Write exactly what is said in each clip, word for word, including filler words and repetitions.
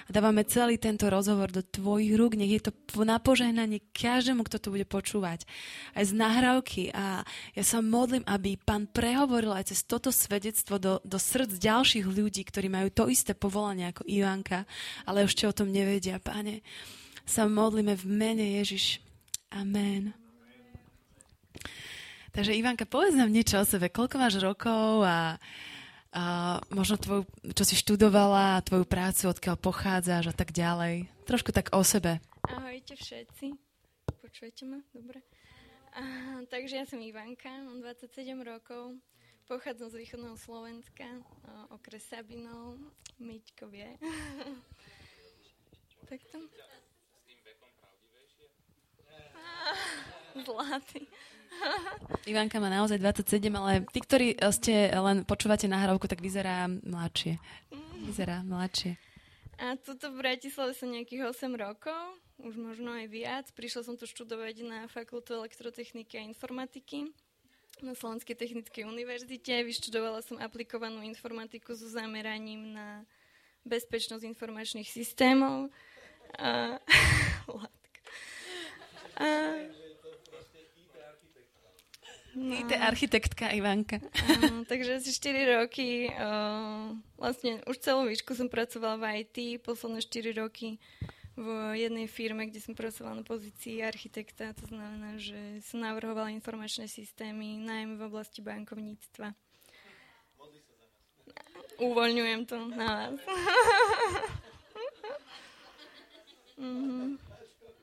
A dávame celý tento rozhovor do tvojich rúk, nech je to na požehnanie každému, kto to bude počúvať. Aj z nahrávky. A ja sa modlím, aby Pán prehovoril aj cez toto svedectvo do, do srdc ďalších ľudí, ktorí majú to isté povolanie ako Ivanka, ale ešte o tom nevedia. Pane, sa modlíme v mene Ježiš. Amen. Takže Ivanka, povedz nám niečo o sebe. Koľko máš rokov a, a možno tvoju, čo si študovala, tvoju prácu, odkiaľ pochádzaš a tak ďalej. Trošku tak o sebe. Ahojte všetci. Počujete ma? Dobre. A, takže ja som Ivanka, mám dvadsaťsedem rokov. Pochádzam z východného Slovenska, okres Sabinov. Miťko vie. Tak tam. S tým vekom pravdivejšie? Zlatý. Ivanka má naozaj dvadsaťsedem, ale tí, ktorí ste len počúvate nahrávku, tak vyzerá mladšie. Vyzerá mladšie. A tuto v Bratislave som nejakých osem rokov, už možno aj viac. Prišla som tu študovať na fakultu elektrotechniky a informatiky na Slovenskej technickej univerzite. Vyštudovala som aplikovanú informatiku so zameraním na bezpečnosť informačných systémov. A... a... No. í té architektka Ivanka. Uh, takže asi štyri roky, uh, vlastne už celú výšku som pracovala v í té, posledné štyri roky v jednej firme, kde som pracovala na pozícii architekta, to znamená, že som navrhovala informačné systémy, najmä v oblasti bankovníctva. Uvoľňujem to na vás. mm-hmm.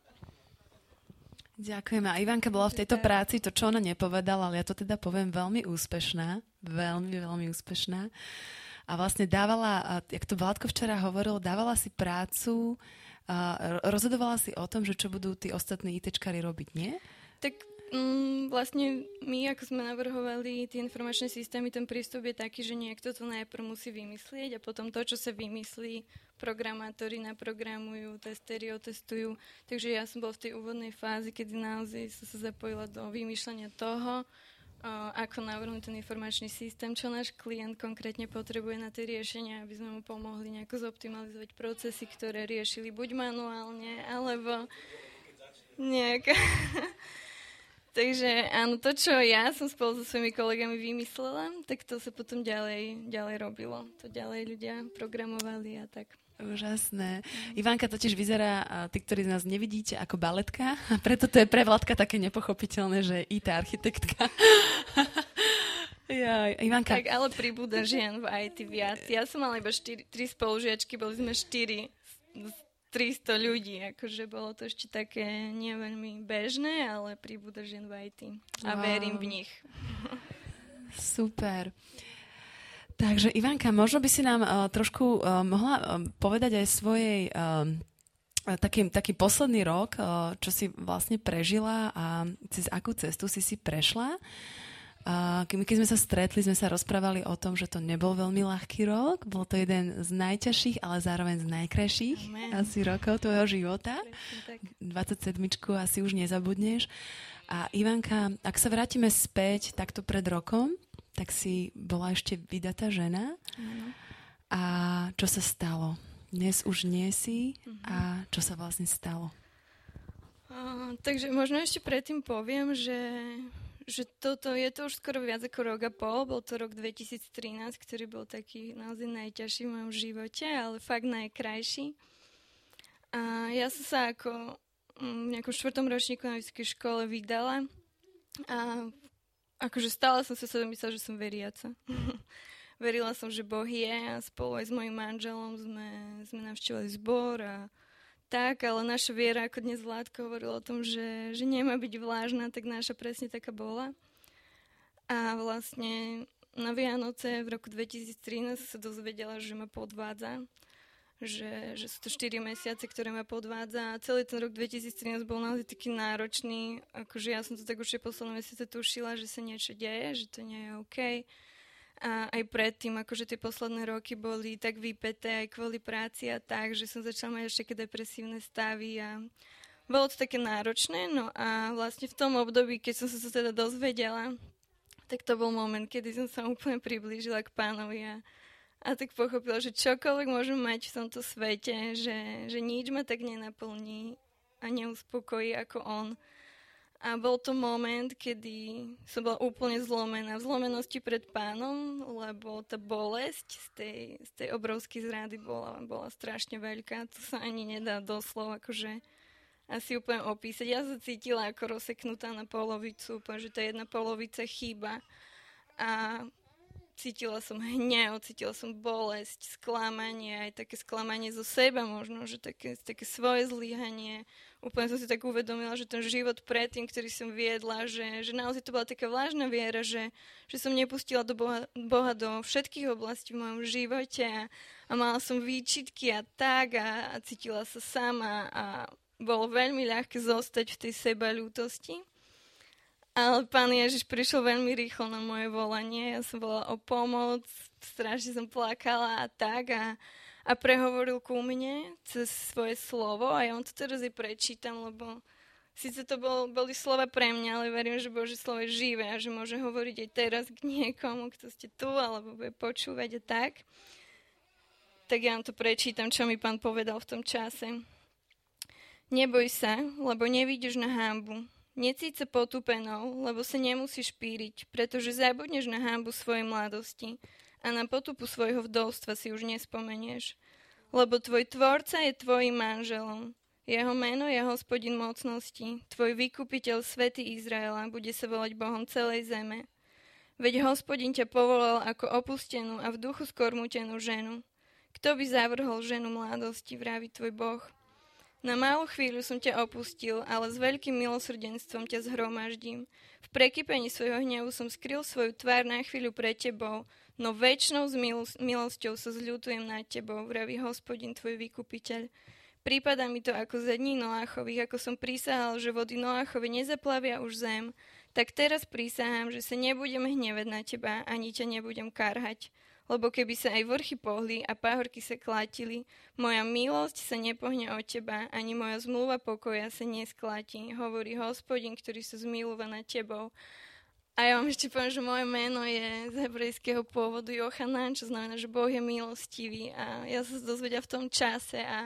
Ďakujem. A Ivanka bola v tejto práci, to, čo ona nepovedala, ale ja to teda poviem, veľmi úspešná. Veľmi, veľmi úspešná. A vlastne dávala, jak to Vládko včera hovoril, dávala si prácu, a rozhodovala si o tom, že čo budú tí ostatní ITčkári robiť, nie? Tak mm, vlastne my, ako sme navrhovali tie informačné systémy, ten prístup je taký, že niekto to najprv musí vymyslieť a potom to, čo sa vymyslí, programátori naprogramujú, testeri otestujú. Takže ja som bola v tej úvodnej fázi, kedy naozaj som sa zapojila do vymýšľania toho, ako navrhnúť ten informačný systém, čo náš klient konkrétne potrebuje na tie riešenia, aby sme mu pomohli nejako zoptimalizovať procesy, ktoré riešili buď manuálne, alebo nejak. Takže áno, to, čo ja som spolu so svojimi kolegami vymyslela, tak to sa potom ďalej, ďalej robilo. To ďalej ľudia programovali a tak. Úžasné. Ivanka totiž vyzerá, tí, ktorí z nás nevidíte, ako baletka. A preto to je pre Vládka také nepochopiteľné, že je í té architektka. ja, Ivanka. Tak, ale pribúda žien v í té viac. Ja som mala iba štyri, tri spolužiačky, boli sme štyri z tristo ľudí. Akože bolo to ešte také nie veľmi bežné, ale pribúda žien v í té. A wow. Verím v nich. Super. Takže Ivanka, možno by si nám uh, trošku uh, mohla uh, povedať aj svojej uh, taký, taký posledný rok, uh, čo si vlastne prežila a cez akú cestu si si prešla. Uh, keď sme sa stretli, sme sa rozprávali o tom, že to nebol veľmi ľahký rok. Bol to jeden z najťažších, ale zároveň z najkrajších Amen. asi rokov tvojho života. dvadsaťsedmičku asi už nezabudneš. A Ivanka, ak sa vrátime späť takto pred rokom, tak si bola ešte vydatá žena. Áno. A čo sa stalo? Dnes už nie si. Uh-huh. A čo sa vlastne stalo? Uh, takže možno ešte predtým poviem, že, že toto je to už skoro viac ako rok a pol. Bol to rok dvetisíctrinásť, ktorý bol taký naozaj najťažší v mojom živote, ale fakt najkrajší. A ja som sa ako v nejakom štvrtom ročníku na vysokej škole vydala a akože stále som si sa myslela, že som veriaca. Verila som, že Boh je a spolu aj s mojím manželom sme, sme navštívili zbor a tak, ale naša viera, ako dnes Vládko hovoril o tom, že, že nemá byť vlážna, tak naša presne taká bola. A vlastne na Vianoce v roku dvetisíctrinásť sa dozvedela, že ma podvádza. Že, že sú to štyri mesiace, ktoré ma podvádza. A celý ten rok dvetisíctrinásť bol naozaj taký náročný. Akože ja som to tak už posledné mesiace tušila, že sa niečo deje, že to nie je OK. A aj predtým, akože tie posledné roky boli tak vypäté aj kvôli práci a tak, že som začala mať ešte také depresívne stavy a bolo to také náročné. No a vlastne v tom období, keď som sa to teda dozvedela, tak to bol moment, kedy som sa úplne priblížila k Pánovi a A tak pochopil, že čokoľvek môžem mať v tomto svete, že, že nič ma tak nenaplní a neuspokojí ako on. A bol to moment, kedy som bola úplne zlomená. V zlomenosti pred pánom, lebo tá bolesť z tej, z tej obrovskej zrady bola, bola strašne veľká. To sa ani nedá doslov akože asi úplne opísať. Ja sa cítila ako rozseknutá na polovicu, úplne, že tá jedna polovica chýba. A cítila som hnev, cítila som bolesť, sklamanie, aj také sklamanie zo seba možno, že také, také svoje zlyhanie. Úplne som si tak uvedomila, že ten život predtým, ktorý som viedla, že, že naozaj to bola taká vážna viera, že, že som nepustila do Boha, Boha do všetkých oblastí v mojom živote a, a mala som výčitky a tak a, a cítila sa sama a bolo veľmi ľahké zostať v tej sebaľútosti. Ale Pán Ježiš prišiel veľmi rýchlo na moje volanie. Ja som bola o pomoc, strašne som plakala a tak a, a prehovoril ku mne cez svoje slovo a ja vám to teraz aj prečítam, lebo síce to bol, boli slova pre mňa, ale verím, že Božie slovo je živé a že môže hovoriť aj teraz k niekomu, kto ste tu alebo bude počúvať a tak. Tak ja vám to prečítam, čo mi Pán povedal v tom čase. Neboj sa, lebo nevidíš na hanbu. Necíť sa potúpenou, lebo sa nemusíš píriť, pretože zabudneš na hanbu svojej mladosti a na potupu svojho vdovstva si už nespomenieš. Lebo tvoj tvorca je tvojim manželom. Jeho meno je Hospodin mocnosti. Tvoj vykupiteľ, Svätý Izraela, bude sa volať Bohom celej zeme. Veď Hospodin ťa povolal ako opustenú a v duchu skormútenú ženu. Kto by zavrhol ženu mladosti, vraví tvoj Boh. Na malú chvíľu som ťa opustil, ale s veľkým milosrdenstvom ťa zhromaždím. V prekypení svojho hnevu som skryl svoju tvár na chvíľu pred tebou, no väčšnou milosťou sa zľutujem nad tebou, vraví Hospodin tvoj vykupiteľ. Prípada mi to ako za dní Noáchových, ako som prísahal, že vody Noáchovi nezaplavia už zem, tak teraz prísahám, že sa nebudem hnevať na teba, ani ťa nebudem karhať. Lebo keby sa aj vrchy pohli a pahorky sa klátili, moja milosť sa nepohne od teba, ani moja zmluva pokoja sa neskláti, hovorí Hospodin, ktorý sa zmilúva nad tebou. A ja vám ešte poviem, že moje meno je z hebrejského pôvodu Jochanan, čo znamená, že Boh je milostivý. A ja sa dozvedela v tom čase a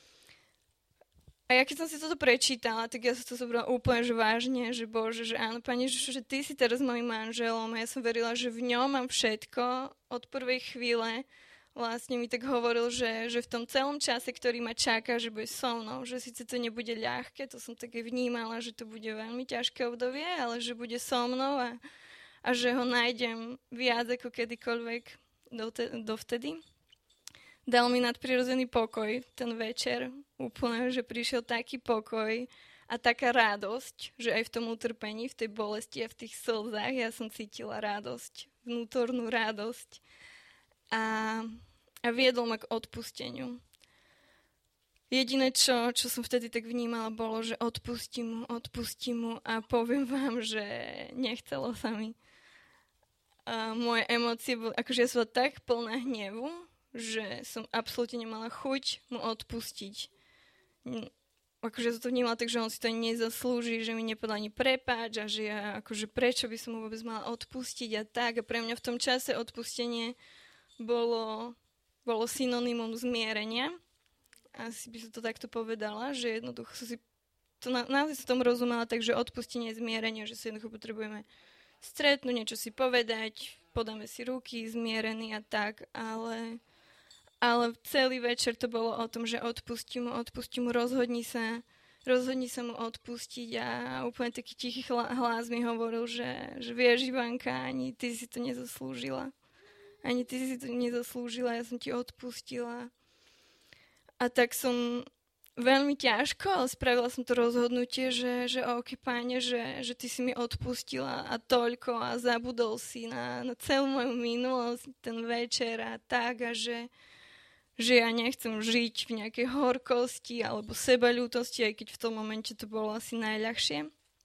A ja keď som si toto prečítala, tak ja som to zobrala úplne že vážne, že Bože, že áno, Pane Ježišu, že Ty si teraz mojím manželom a ja som verila, že v ňom mám všetko. Od prvej chvíle vlastne mi tak hovoril, že, že v tom celom čase, ktorý ma čaká, že bude so mnou, že síce to nebude ľahké, to som tak aj vnímala, že to bude veľmi ťažké obdobie, ale že bude so mnou a, a že ho nájdem viac ako kedykoľvek dovtedy. Dal mi nadprirodzený pokoj ten večer. Úplne, že prišiel taký pokoj a taká radosť, že aj v tom utrpení, v tej bolesti a v tých slzách ja som cítila radosť, vnútornú radosť. A, a viedol ma k odpusteniu. Jediné, čo, čo som vtedy tak vnímala, bolo, že odpustím mu, odpustím mu a poviem vám, že nechcelo sa mi. A moje emócie boli, akože ja som tak plná hnevu, že som absolútne nemala chuť mu odpustiť. Akože som to vnímala tak, že on si to nezaslúži, že mi nepovedal ani prepáč a že ja, akože prečo by som mu vôbec mala odpustiť a tak. A pre mňa v tom čase odpustenie bolo, bolo synonymum zmierenia. Asi by som to takto povedala, že jednoducho som si to na, naozaj som tom rozumela, takže odpustenie je zmierenie, že si jednoducho potrebujeme stretnúť, niečo si povedať, podáme si ruky, zmierení a tak, ale... Ale celý večer to bolo o tom, že odpustím mu, odpustím mu, rozhodni sa, rozhodni sa mu odpustiť a úplne taký tichý hlas mi hovoril, že, že vieš, Ivanka, ani ty si to nezaslúžila. Ani ty si to nezaslúžila, ja som ti odpustila. A tak som veľmi ťažko, ale spravila som to rozhodnutie, že, že ok, Páne, že, že ty si mi odpustila a toľko a zabudol si na, na celú moju minulosť ten večer a tak a že... že ja nechcem žiť v nejakej horkosti alebo sebaľútosti, aj keď v tom momente to bolo asi najľahšie.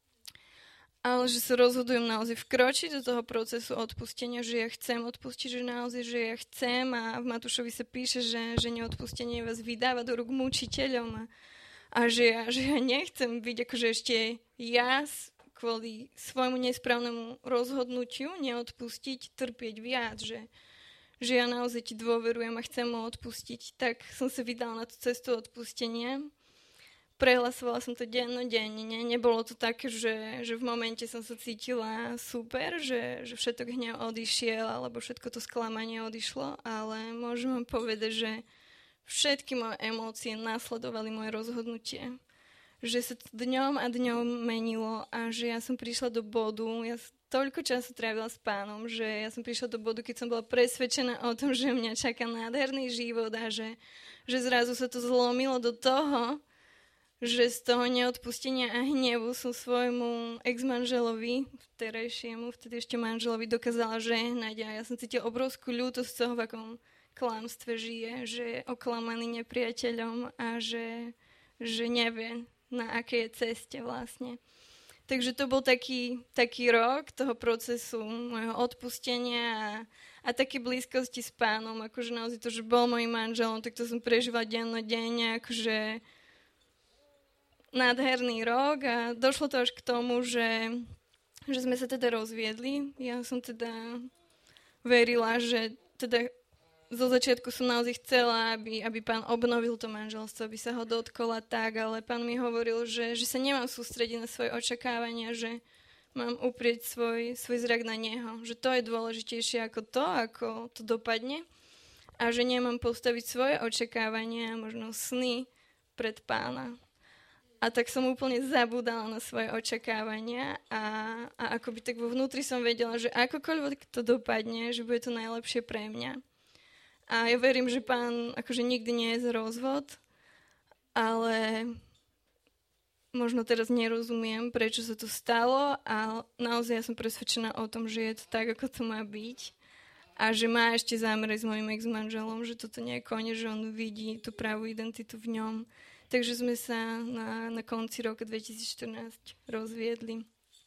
Ale že sa rozhodujem naozaj vkročiť do toho procesu odpustenia, že ja chcem odpustiť, že naozaj, že ja chcem a v Matúšovi sa píše, že, že neodpustenie vás vydáva do rúk mučiteľom a, a že, ja, že ja nechcem byť akože ešte ja kvôli svojmu nesprávnemu rozhodnutiu neodpustiť, trpieť viac, že že ja naozaj ti dôverujem a chcem mu odpustiť, tak som sa vydala na tú cestu odpustenia. Prehlasovala som to dennodenne. Ne? Nebolo to také, že, že v momente som sa cítila super, že, že všetok hnev odišiel alebo všetko to sklamanie odišlo, ale môžem vám povedať, že všetky moje emócie nasledovali moje rozhodnutie. Že sa to dňom a dňom menilo a že ja som prišla do bodu, ja toľko času trávila s Pánom, že ja som prišla do bodu, keď som bola presvedčená o tom, že mňa čaká nádherný život a že, že zrazu sa to zlomilo do toho, že z toho neodpustenia a hnevu som svojmu ex-manželovi, terajšiemu, vtedy ešte manželovi, dokázala žehnať a ja som cítila obrovskú ľútosť z toho, v akom klamstve žije, že je oklamaný nepriateľom a že, že nevie, na akej ceste vlastne. Takže to bol taký, taký rok toho procesu môjho odpustenia a, a také blízkosti s Pánom, akože naozaj to, že bol mojím manželom, tak to som prežívala dennodenne, akože nádherný rok a došlo to až k tomu, že, že sme sa teda rozviedli. Ja som teda verila, že teda zo začiatku som naozaj chcela, aby, aby Pán obnovil to manželstvo, aby sa ho dotkol a tak, ale Pán mi hovoril, že, že sa nemám sústrediť na svoje očakávania, že mám uprieť svoj, svoj zrak na Neho, že to je dôležitejšie ako to, ako to dopadne a že nemám postaviť svoje očakávania, možno sny pred Pána. A tak som úplne zabúdala na svoje očakávania a, a akoby tak vo vnútri som vedela, že akokoľvek to dopadne, že bude to najlepšie pre mňa. A ja verím, že Pán akože nikdy nie je za rozvod, ale možno teraz nerozumiem, prečo sa to stalo a naozaj ja som presvedčená o tom, že je to tak, ako to má byť a že má ešte zámer s mojim ex-manželom, že toto nie je koniec, že on vidí tú pravú identitu v ňom. Takže sme sa na, na konci roka dvetisícštrnásť rozviedli.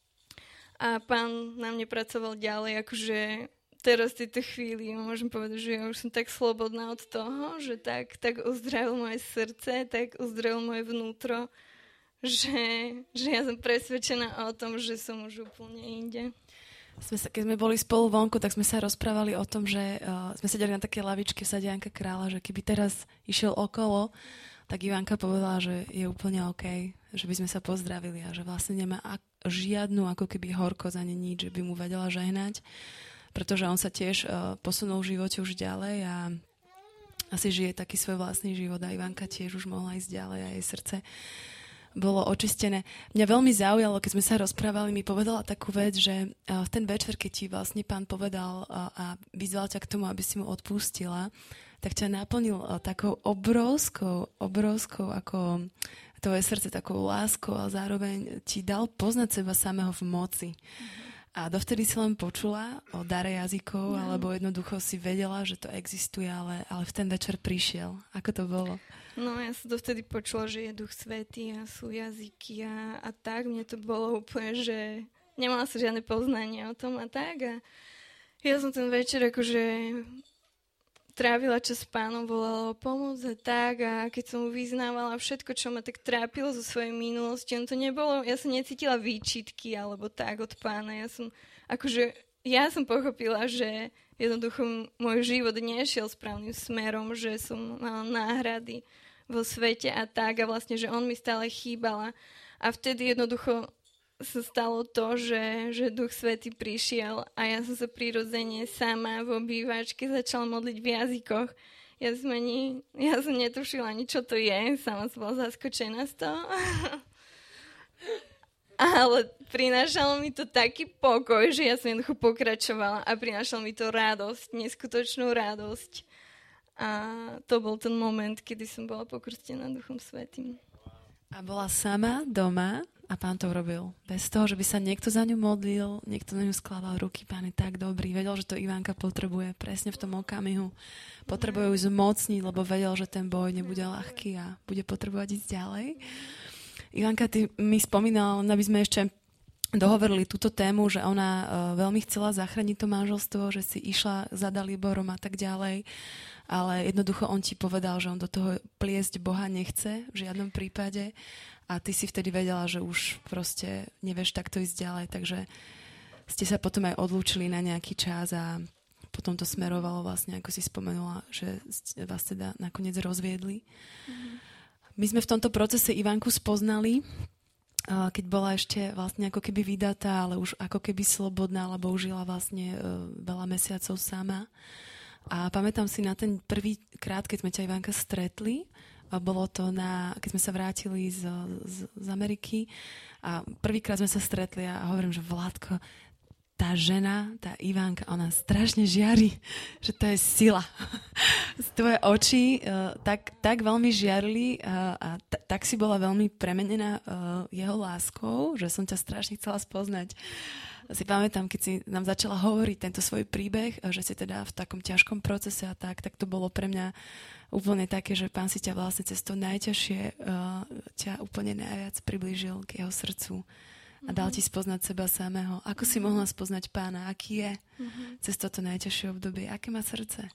A Pán na mne pracoval ďalej, akože teraz v tejto chvíli môžem povedať, že ja už som tak slobodná od toho, že tak, tak uzdravil moje srdce, tak uzdravil moje vnútro, že, že ja som presvedčená o tom, že som už úplne inde. Sme sa, keď sme boli spolu vonku, tak sme sa rozprávali o tom, že uh, sme sedeli na také lavičke v sade Janka Kráľa, že keby teraz išiel okolo, tak Ivanka povedala, že je úplne OK, že by sme sa pozdravili a že vlastne nemá ak- žiadnu ako keby horkosť ani nič, že by mu vedela žehnať, pretože on sa tiež uh, posunul v živote už ďalej a asi žije taký svoj vlastný život a Ivanka tiež už mohla ísť ďalej a jej srdce bolo očistené. Mňa veľmi zaujalo, keď sme sa rozprávali, mi povedala takú vec, že uh, v ten večer, keď ti vlastne Pán povedal uh, a vyzval ťa k tomu, aby si mu odpustila, tak ťa naplnil uh, takou obrovskou, obrovskou ako tvoje srdce, takou láskou a zároveň ti dal poznať seba samého v moci. Mm-hmm. A dovtedy si len počula o dare jazykov, no. alebo jednoducho si vedela, že to existuje, ale, ale v ten večer prišiel. Ako to bolo? No ja som dovtedy počula, že je Duch Svätý a sú jazyky a, a tak. Mne to bolo úplne, že nemala som žiadne poznanie o tom a tak. A ja som ten večer akože trávila čas s Pánom, volala o pomoc a tak a keď som mu vyznávala všetko, čo ma tak trápilo zo svojej minulosti, on to nebolo, ja som necítila výčitky alebo tak od Pána, ja som, akože, ja som pochopila, že jednoducho môj život nešiel správnym smerom, že som mala náhrady vo svete a tak a vlastne, že on mi stále chýbala a vtedy jednoducho sa stalo to, že, že Duch Svätý prišiel a ja som sa prirodzene sama v obývačke začala modliť v jazykoch. Ja som, ani, ja som netušila ani, čo to je. Sama som bola zaskočená z toho. Ale prinášalo mi to taký pokoj, že ja som jednoducho pokračovala a prinášalo mi to radosť, neskutočnú radosť. A to bol ten moment, kedy som bola pokrstená Duchom Svätým. A bola sama doma a Pán to urobil. Bez toho, že by sa niekto za ňu modlil, niekto na ňu skladal ruky. Pán je tak dobrý. Vedel, že to Ivanka potrebuje presne v tom okamihu. Potrebuje ju zmocniť, lebo vedel, že ten boj nebude ľahký a bude potrebovať ísť ďalej. Ivanka, ty mi spomínala, aby sme ešte dohovorili túto tému, že ona uh, veľmi chcela zachrániť to manželstvo, že si išla za Daliborom a tak ďalej. Ale jednoducho on ti povedal, že on do toho pliesť Boha nechce v žiadnom prípade a ty si vtedy vedela, že už proste nevieš takto ísť ďalej, takže ste sa potom aj odlúčili na nejaký čas a potom to smerovalo vlastne, ako si spomenula, že vás teda nakoniec rozviedli. Mm-hmm. My sme v tomto procese Ivanku spoznali, keď bola ešte vlastne ako keby vydatá, ale už ako keby slobodná, lebo už žila vlastne veľa mesiacov sama. A pamätám si na ten prvý krát, keď sme ťa, Ivanka, stretli, bolo to na, keď sme sa vrátili z, z, z Ameriky a prvýkrát sme sa stretli a hovorím, že Vládko, tá žena, tá Ivanka, ona strašne žiari, že to je sila. Z tvoje oči uh, tak, tak veľmi žiarili uh, a t- tak si bola veľmi premenená uh, jeho láskou, že som ťa strašne chcela spoznať. Si pamätám, keď si nám začala hovoriť tento svoj príbeh, že si teda v takom ťažkom procese a tak, tak to bolo pre mňa úplne také, že Pán si ťa vlastne cez to najťažšie uh, ťa úplne najviac priblížil k jeho srdcu a dal ti spoznať seba samého. Ako si mohla spoznať Pána? Aký je mm-hmm. cez toto najťažšie obdobie? Aké má srdce?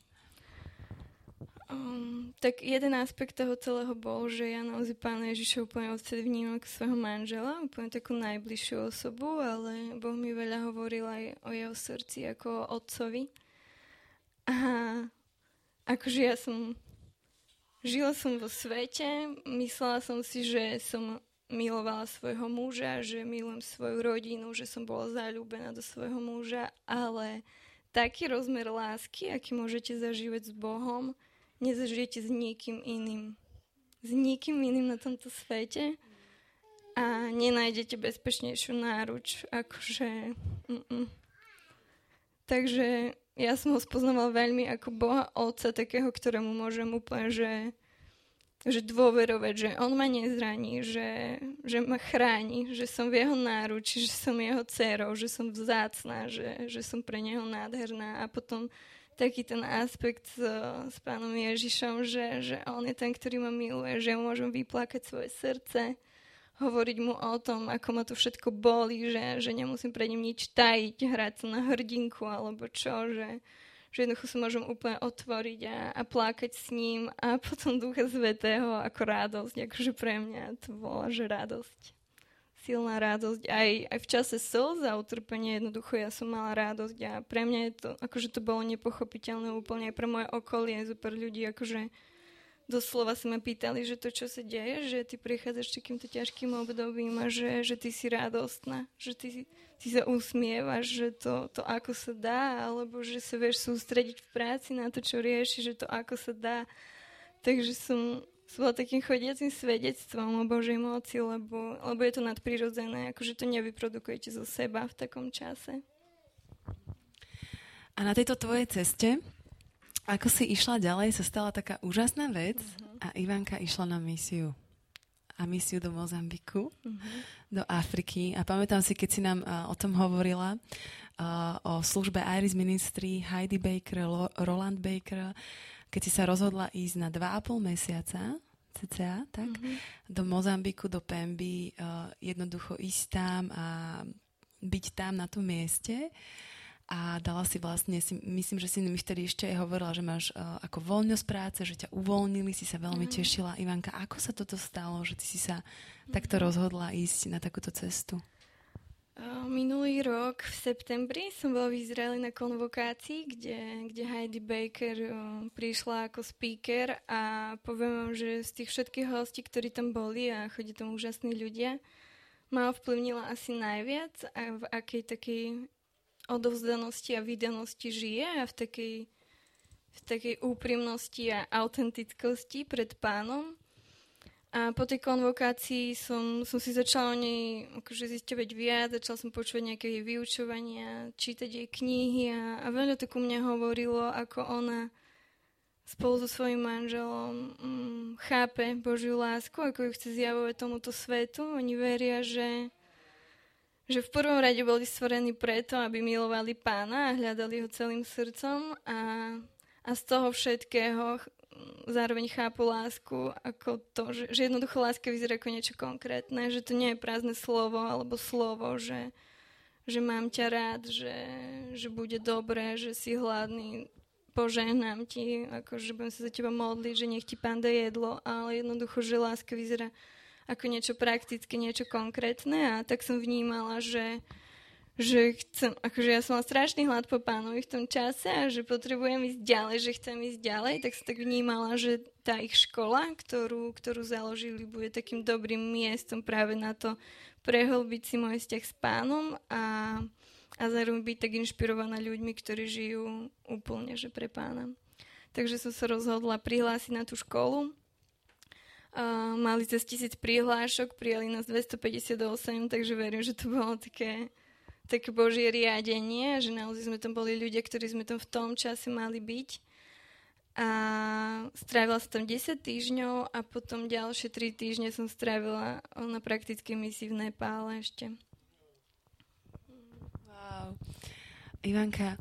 Um, tak jeden aspekt toho celého bol, že ja naozaj Pána Ježiša úplne odtedy vnímam ako svojho manžela, úplne takú najbližšiu osobu, ale Boh mi veľa hovoril aj o jeho srdci ako o otcovi. A akože ja som žila som vo svete, myslela som si, že som milovala svojho muža, že milujem svoju rodinu, že som bola zaľúbená do svojho muža, ale taký rozmer lásky, aký môžete zažívať s Bohom, nezažijete s nikým iným. S nikým iným na tomto svete a nenájdete bezpečnejšiu náruč, akože... Mm-mm. Takže ja som ho spoznala veľmi ako Boha Otca, takého, ktorému môžem úplne, že... že dôverovať, že on ma nezraní, že, že ma chráni, že som v jeho náruči, že som jeho dcerou, že som vzácna, že, že som pre neho nádherná. A potom taký ten aspekt s, s Pánom Ježišom, že, že on je ten, ktorý ma miluje, že mu môžem vyplakať svoje srdce, hovoriť mu o tom, ako ma to všetko bolí, že, že nemusím pred ním nič tajiť, hrať sa na hrdinku alebo čo, že že jednoducho sa môžem úplne otvoriť a, a plakať s ním a potom Ducha Svätého ako radosť, akože pre mňa to bola, že radosť. Silná radosť. Aj, aj v čase slz a utrpenia jednoducho ja som mala radosť a pre mňa je to, akože to bolo nepochopiteľné úplne aj pre moje okolie, super ľudí, akože doslova sa ma pýtali, že to, čo sa deje, že ty prichádzaš takýmto ťažkým obdobím a že, že ty si radostná, že ty, ty sa usmievaš, že to, to ako sa dá, alebo že sa vieš sústrediť v práci na to, čo rieši, že to ako sa dá. Takže som, som bola takým chodiacim svedectvom o Božej moci, lebo, lebo je to nadprirodzené, akože to nevyprodukujete zo seba v takom čase. A na tejto tvojej ceste, ako si išla ďalej, sa stala taká úžasná vec uh-huh. a Ivanka išla na misiu. A misiu do Mozambiku, uh-huh. do Afriky. A pamätám si, keď si nám uh, o tom hovorila, uh, o službe Iris Ministry, Heidi Baker, Lo- Roland Baker, keď si sa rozhodla ísť na dva a pol mesiaca, cca, tak, uh-huh. do Mozambiku, do Pemby, uh, jednoducho ísť tam a byť tam na tom mieste. A dala si vlastne, si, myslím, že si mi vtedy ešte aj hovorila, že máš uh, ako voľnosť práce, že ťa uvoľnili, si sa veľmi mm. tešila. Ivanka, ako sa toto stalo, že ty si sa mm. takto rozhodla ísť na takúto cestu? Uh, minulý rok v septembri som bola v Izraeli na konvokácii, kde, kde Heidi Baker uh, prišla ako speaker a poviem vám, že z tých všetkých hostí, ktorí tam boli a chodí tam úžasní ľudia, ma ovplyvnila asi najviac a v akej takej odovzdanosti a vydanosti žije a v takej, v takej úprimnosti a autentickosti pred Pánom. A po tej konvokácii som, som si začala o nej akože zisťovať viac, začala som počúvať nejaké jej vyučovania, čítať jej knihy a, a veľa to ku mne hovorilo, ako ona spolu so svojím manželom mm, chápe Božiu lásku, ako ju chce zjavovať tomuto svetu. Oni veria, že že v prvom rade boli stvorení preto, aby milovali Pána a hľadali ho celým srdcom a, a z toho všetkého zároveň chápu lásku ako to, že, že jednoducho láska vyzerá ako niečo konkrétne, že to nie je prázdne slovo alebo slovo, že, že mám ťa rád, že, že bude dobré, že si hladný, požehnám ti, ako, že budem sa za teba modliť, že nech ti Pán dá jedlo, ale jednoducho, že láska vyzerá ako niečo praktické, niečo konkrétne a tak som vnímala, že, že chcem, akože ja som mala strašný hlad po Pánovi v tom čase a že potrebujem ísť ďalej, že chcem ísť ďalej, tak som tak vnímala, že tá ich škola, ktorú, ktorú založili, bude takým dobrým miestom práve na to prehlbiť si môj vzťah s Pánom a, a zároveň byť tak inšpirovaná ľuďmi, ktorí žijú úplne, že pre Pána. Takže som sa rozhodla prihlásiť na tú školu. Uh, mali cez tisíc prihlášok, prijali nás dvestopäťdesiatosem, takže verím, že to bolo také také Božie riadenie, že naozaj sme tam boli ľudia, ktorí sme tam v tom čase mali byť. A strávila som tam desať týždňov a potom ďalšie tri týždne som strávila na praktickej misii v Nepále ešte. Wow. Ivanka,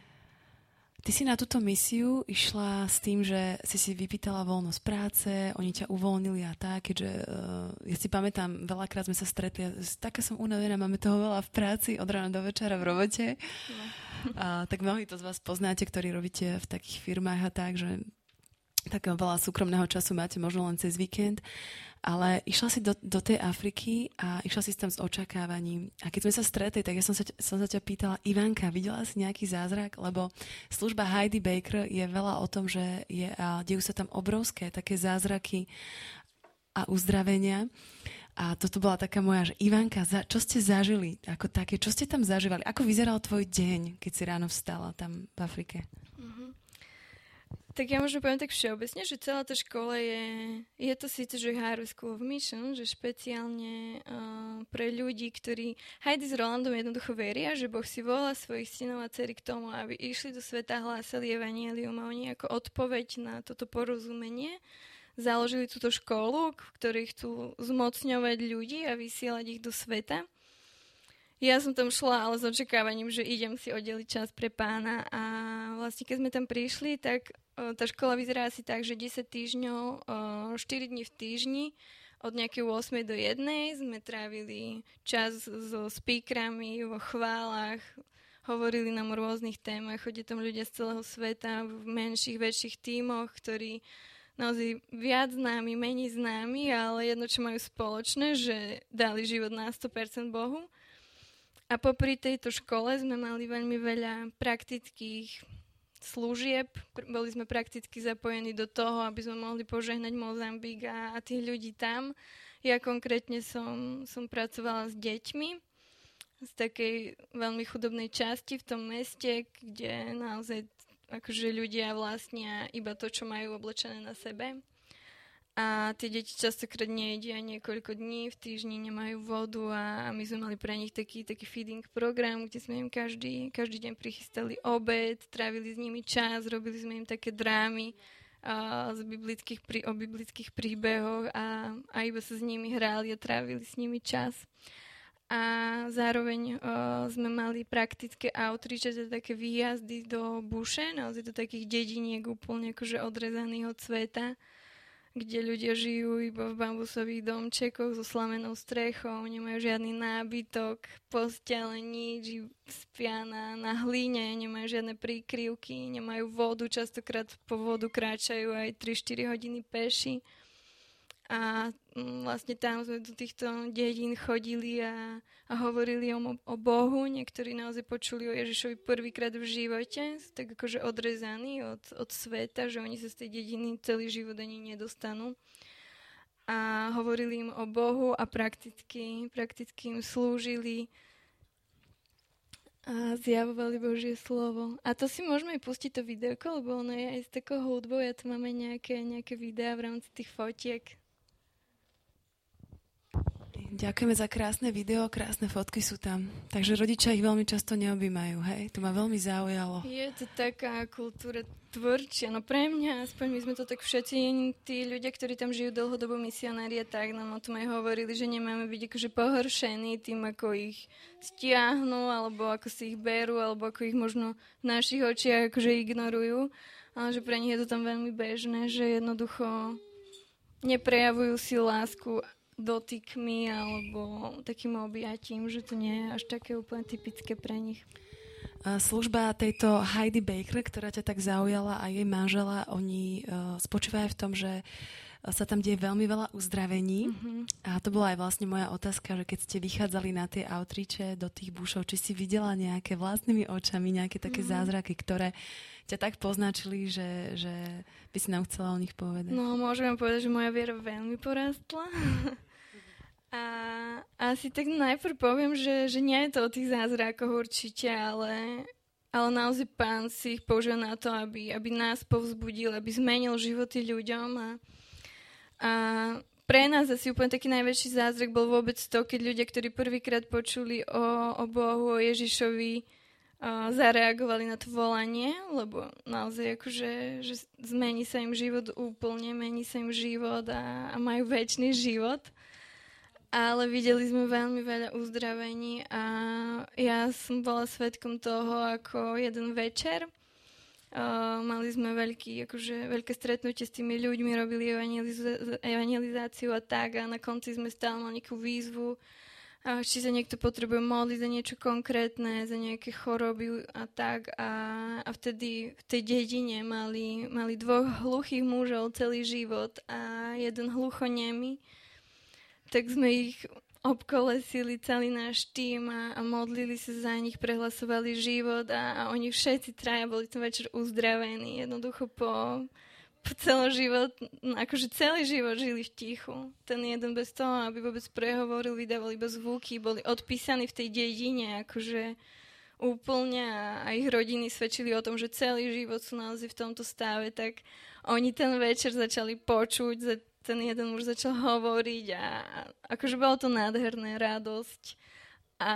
ty si na túto misiu išla s tým, že si si vypýtala voľnosť práce, oni ťa uvoľnili a tak, keďže uh, ja si pamätám, veľakrát sme sa stretli, ja, taká som unavená, máme toho veľa v práci, od rána do večera v robote. No. A, tak mnohí to z vás poznáte, ktorí robíte v takých firmách a tak, že tak veľa súkromného času máte možno len cez víkend. Ale išla si do, do tej Afriky a išla si tam s očakávaním. A keď sme sa stretli, tak ja som sa, som sa ťa pýtala, Ivanka, videla si nejaký zázrak? Lebo služba Heidi Baker je veľa o tom, že je, a dejú sa tam obrovské také zázraky a uzdravenia. A toto bola taká moja, že Ivanka, za, čo ste zažili? Ako také, čo ste tam zažívali? Ako vyzeral tvoj deň, keď si ráno vstala tam v Afrike? Mm-hmm. Tak ja možno poviem tak všeobecne, že celá tá škola je, je to síce, že Harvey School of Mission, že špeciálne uh, pre ľudí, ktorí Heidi s Rolandom jednoducho veria, že Boh si volá svojich synov a dcery k tomu, aby išli do sveta, hlásali evanjelium a oni ako odpoveď na toto porozumenie založili túto školu, v ktorej chcú zmocňovať ľudí a vysielať ich do sveta. Ja som tam šla, ale s očakávaním, že idem si oddeliť čas pre Pána a vlastne keď sme tam prišli, tak tá škola vyzerá asi tak, že desať týždňov, štyri dni v týždni, od nejakej ôsmej do jednej sme trávili čas so speakerami vo chválach, hovorili nám o rôznych témach, chodia tam ľudia z celého sveta v menších, väčších tímoch, ktorí naozaj viac známi, menej známi, ale jedno, čo majú spoločné, že dali život na sto percent Bohu. A popri tejto škole sme mali veľmi veľa praktických služieb. Boli sme prakticky zapojení do toho, aby sme mohli požehnať Mozambik a, a tých ľudí tam. Ja konkrétne som, som pracovala s deťmi z takej veľmi chudobnej časti v tom meste, kde naozaj akože ľudia vlastnia iba to, čo majú oblečené na sebe. A tie deti častokrát nejedia niekoľko dní, v týždni nemajú vodu a my sme mali pre nich taký, taký feeding program, kde sme im každý, každý deň prichystali obed, trávili s nimi čas, robili sme im také drámy a, z biblických, prí, o biblických príbehoch a, a iba sa s nimi hrali a trávili s nimi čas. A zároveň o, sme mali praktické outreach, teda také výjazdy do buše, naozaj do takých dediniek úplne akože odrezaných od sveta, kde ľudia žijú iba v bambusových domčekoch so slamenou strechou, nemajú žiadny nábytok, postele, nič, spia na, na hline, nemajú žiadne príkryvky, nemajú vodu, častokrát po vodu kráčajú aj tri štyri hodiny peši. A vlastne tam sme do týchto dedín chodili a, a hovorili o, o Bohu. Niektorí naozaj počuli o Ježišovi prvýkrát v živote, tak akože odrezaní od, od sveta, že oni sa z tej dediny celý život ani nedostanú. A hovorili im o Bohu a prakticky, prakticky im slúžili a zjavovali Božie slovo. A to si môžeme aj pustiť to videoko, lebo ono je aj s takou hudbou. Ja tu máme nejaké, nejaké videá v rámci tých fotiek. Ďakujeme za krásne video, krásne fotky sú tam. Takže rodičia ich veľmi často neobjímajú, hej? To ma veľmi zaujalo. Je to taká kultúra tvorčia. No pre mňa, aspoň my sme to tak všetci, tí ľudia, ktorí tam žijú dlhodobo misionári, tak nám o tom aj hovorili, že nemáme byť akože pohoršení tým, ako ich stiahnu, alebo ako si ich berú, alebo ako ich možno v našich očiach akože ignorujú. Ale že pre nich je to tam veľmi bežné, že jednoducho neprejavujú si lásku dotykmi alebo takým objatím, že to nie je až také úplne typické pre nich. Služba tejto Heidi Baker, ktorá ťa tak zaujala, a jej manžela, oni uh, spočívajú v tom, že sa tam deje veľmi veľa uzdravení. Mm-hmm. A to bola aj vlastne moja otázka, že keď ste vychádzali na tie outreache do tých bušov, či si videla nejaké vlastnými očami, nejaké také mm-hmm. zázraky, ktoré ťa tak poznačili, že, že by si nám chcela o nich povedať. No, môžem povedať, že moja viera veľmi porastla. A asi tak najprv poviem, že, že nie je to o tých zázrakoch určite, ale... Ale naozaj Pán si ich použil na to, aby, aby nás povzbudil, aby zmenil životy ľuďom. A, a pre nás asi úplne taký najväčší zázrak bol vôbec to, keď ľudia, ktorí prvýkrát počuli o, o Bohu, o Ježišovi, a zareagovali na to volanie, lebo naozaj akože, že zmení sa im život úplne, mení sa im život a, a majú večný život. Ale videli sme veľmi veľa uzdravení a ja som bola svedkom toho, ako jeden večer uh, mali sme veľký, akože, veľké stretnutie s tými ľuďmi, robili evangeliz- evangelizáciu a tak a na konci sme stále mali nejakú výzvu, uh, či sa niekto potrebuje modliť za niečo konkrétne, za nejaké choroby a tak a, a vtedy v tej dedine mali, mali dvoch hluchých mužov celý život a jeden hluchonemý. Tak sme ich obkolesili, celý náš tým a, a modlili sa za nich, prehlasovali život a, a oni všetci traja boli ten večer uzdravení. Jednoducho po, po celý život, no akože celý život žili v tichu. Ten jeden bez toho, aby vôbec prehovoril, vydával iba zvuky, boli odpísaní v tej dedine, akože úplne a, a ich rodiny svedčili o tom, že celý život sú naozaj v tomto stave, tak oni ten večer začali počuť, za ten jeden už začal hovoriť a akože bolo to nádherné, radosť a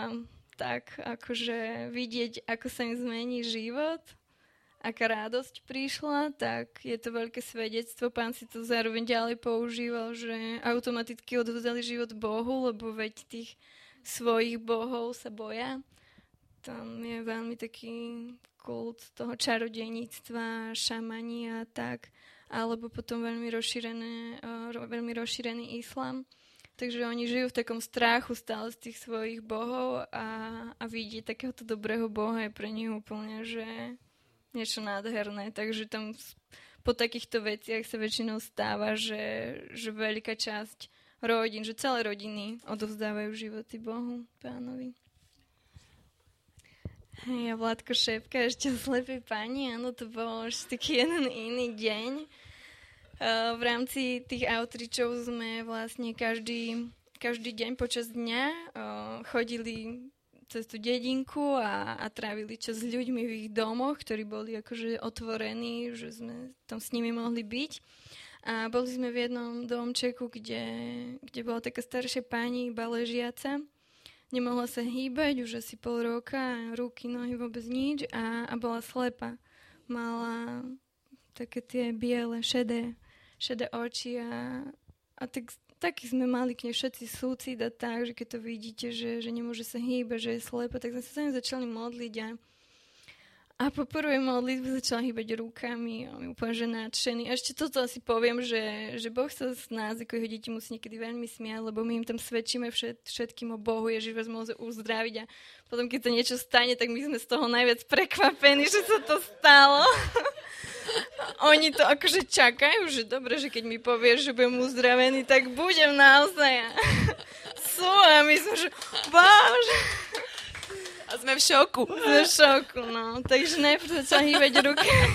tak akože vidieť, ako sa im zmení život, aká radosť prišla, tak je to veľké svedectvo. Pán si to zároveň ďalej používal, že automaticky odovzdali život Bohu, lebo veď tých svojich bohov sa boja. Tam je veľmi taký kult toho čarodejníctva, šamania a tak. Alebo potom veľmi, rozšírené, uh, veľmi rozšírený islám. Takže oni žijú v takom strachu stále z tých svojich bohov a, a vidieť takéhoto dobrého boha je pre nich úplne, že niečo nádherné. Takže tam po takýchto veciach sa väčšinou stáva, že, že veľká časť rodín, že celé rodiny odovzdávajú životy Bohu, Pánovi. Ja, Vládko Šepka, ešte o slepej pani, áno, to bol už taký jeden iný deň. Uh, v rámci tých outreachov sme vlastne každý, každý deň počas dňa uh, chodili cez tú dedinku a, a trávili čas s ľuďmi v ich domoch, ktorí boli akože otvorení, že sme tam s nimi mohli byť. A boli sme v jednom domčeku, kde, kde bola taká staršia pani, iba ležiaca. Nemohla sa hýbať už asi pol roka, ruky, nohy, vôbec nič a, a bola slepá. Mala také tie biele, šedé, šedé oči a, a tak, taký sme mali k nej všetci súcit a tak, že keď to vidíte, že, že nemôže sa hýbať, že je slepá, tak sme sa sa ňou začali modliť a A po prvej modlitbe začala hýbať rukami a my úplne že nadšený. A ešte toto asi poviem, že, že Boh sa z nás, ako jeho deti, musí niekedy veľmi smiať, lebo my im tam svedčíme všet, všetkým o Bohu, Ježiš vás môže uzdraviť a potom, keď sa niečo stane, tak my sme z toho najviac prekvapení, že sa to stalo. Oni to akože čakajú, že dobre, že keď mi povieš, že budem uzdravený, tak budem naozaj. Sú a my sme, že Bože. A sme v šoku. Sme v šoku, no. Takže najprv začala hýbať rukami.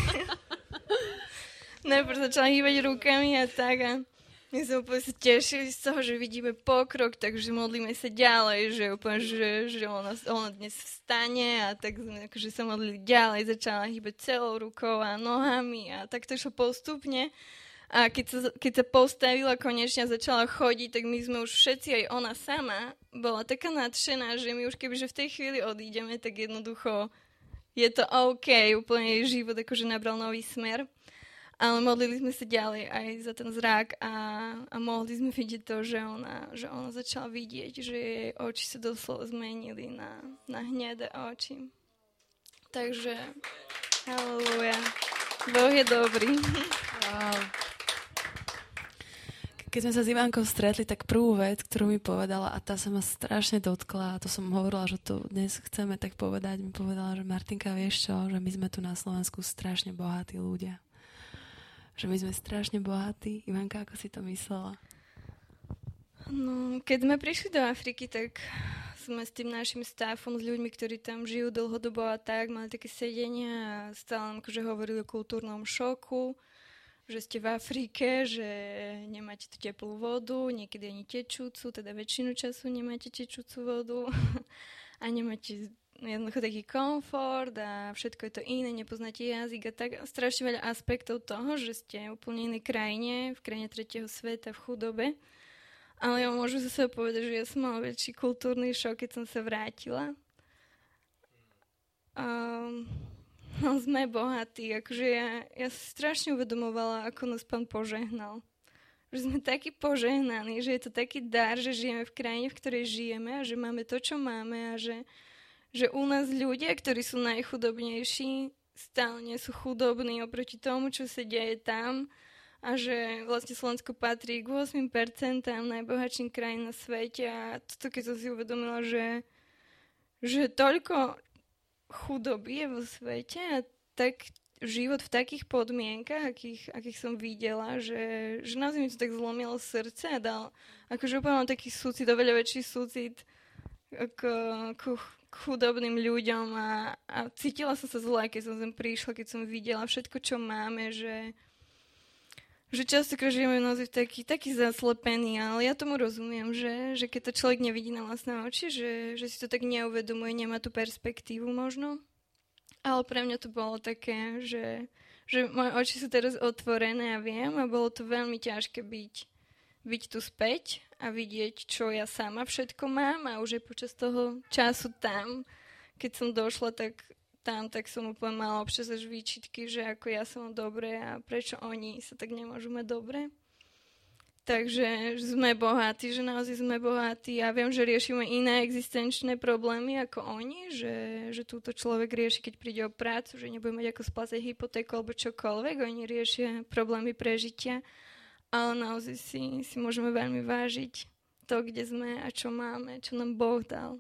najprv začala hýbať rukami a tak a my sme úplne sa tešili z toho, že vidíme pokrok, takže modlíme sa ďalej, že úplne, že, že ona, ona dnes vstane a tak sme akože sa modlili ďalej, začala hýbať celou rukou a nohami a tak to išlo postupne. A keď sa, keď sa postavila konečne a začala chodiť, tak my sme už všetci, aj ona sama, bola taká nadšená, že my už kebyže v tej chvíli odídeme, tak jednoducho je to OK, úplne jej život akože nabral nový smer. Ale modlili sme sa ďalej aj za ten zrak a, a mohli sme vidieť to, že ona, že ona začala vidieť, že jej oči sa doslova zmenili na, na hnedé oči. Takže, halleluja, Boh je dobrý. Wow. Keď sme sa s Ivánkou stretli, tak prvú vec, ktorú mi povedala, a tá sa ma strašne dotkla, a to som hovorila, že to dnes chceme tak povedať, mi povedala, že Martinka, vieš čo, že my sme tu na Slovensku strašne bohatí ľudia. že my sme strašne bohatí. Ivanka, ako si to myslela? No, keď sme prišli do Afriky, tak sme s tým našim staffom, s ľuďmi, ktorí tam žijú dlhodobo a tak, mali také sedenia a stále nám akože hovorili o kultúrnom šoku, že ste v Afrike, že nemáte tu teplú vodu, niekedy ani tečúcu, teda väčšinu času nemáte tečúcu vodu a nemáte jednoducho taký komfort a všetko je to iné, nepoznáte jazyk a tak. Strašne veľa aspektov toho, že ste v úplne inej krajine, v krajine tretieho sveta, v chudobe. Ale ja môžu za seba povedať, že ja som mala väčší kultúrny šok, keď som sa vrátila. Um, no, sme bohatí. Akože ja, ja sa strašne uvedomovala, ako nás Pán požehnal. Že sme takí požehnaní, že je to taký dar, že žijeme v krajine, v ktorej žijeme a že máme to, čo máme a že, že u nás ľudia, ktorí sú najchudobnejší, stále nie sú chudobní oproti tomu, čo sa deje tam. A že vlastne Slovensko patrí k osem percent najbohatším krajín na svete a toto keď som si uvedomila, že, že toľko chudoby je vo svete a tak život v takých podmienkach, akých, akých som videla, že, že naozaj mi to tak zlomilo srdce a dal, akože úplne mám taký súcit, oveľa väčší súcit k, k, k chudobným ľuďom a, a cítila som sa zle, keď som sem prišla, keď som videla všetko, čo máme, že že častokrát žijeme naozaj taký, taký zaslepený, ale ja tomu rozumiem, že, že keď to človek nevidí na vlastné oči, že, že si to tak neuvedomuje, nemá tú perspektívu možno. Ale pre mňa to bolo také, že, že moje oči sú teraz otvorené a viem a bolo to veľmi ťažké byť, byť tu späť a vidieť, čo ja sama všetko mám a už aj počas toho času tam, keď som došla, tak tam, tak som úplne mala občas až výčitky, že ako ja som dobre a prečo oni sa tak nemôžu mať dobre. Takže sme bohatí, že naozaj sme bohatí a viem, že riešime iné existenčné problémy ako oni, že, že túto človek rieši, keď príde o prácu, že nebude mať ako splácať hypotéku alebo čokoľvek. Oni riešia problémy prežitia, ale naozaj si, si môžeme veľmi vážiť to, kde sme a čo máme, čo nám Boh dal.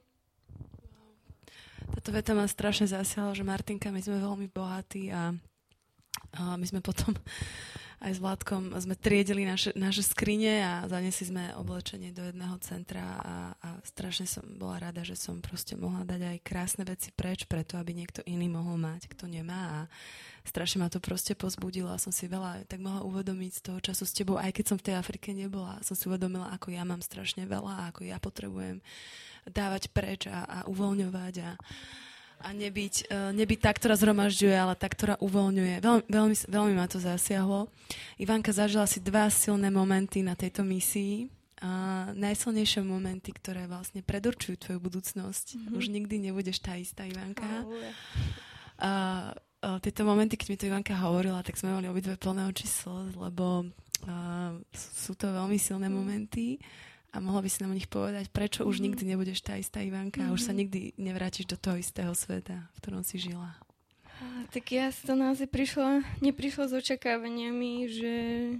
Táto veta ma strašne zasiahla, že Martinka, my sme veľmi bohatí a, a my sme potom aj s Vládkom sme triedili naše, naše skrine a zanesli sme oblečenie do jedného centra a, a strašne som bola rada, že som proste mohla dať aj krásne veci preč, preto aby niekto iný mohol mať, kto nemá a strašne ma to proste pozbudilo a som si veľa tak mohla uvedomiť z toho času s tebou, aj keď som v tej Afrike nebola, som si uvedomila, ako ja mám strašne veľa a ako ja potrebujem dávať preč a, a uvoľňovať a, a nebyť, uh, nebyť tá, ktorá zhromažďuje, ale tá, ktorá uvoľňuje. Veľmi, veľmi, veľmi ma to zasiahlo. Ivanka zažila si dva silné momenty na tejto misii. Uh, najsilnejšie momenty, ktoré vlastne predurčujú tvoju budúcnosť. Mm-hmm. Už nikdy nebudeš tá istá, Ivanka. Oh, yeah. uh, uh, tieto momenty, keď mi to Ivanka hovorila, tak sme mali obidve plné oči slz, lebo uh, sú to veľmi silné mm. momenty. A mohla by si nám o nich povedať, prečo mm-hmm. už nikdy nebudeš tá istá Ivanka mm-hmm. a už sa nikdy nevrátiš do toho istého sveta, v ktorom si žila. A, tak ja si to naozaj prišla, neprišla s očakávaniami, že,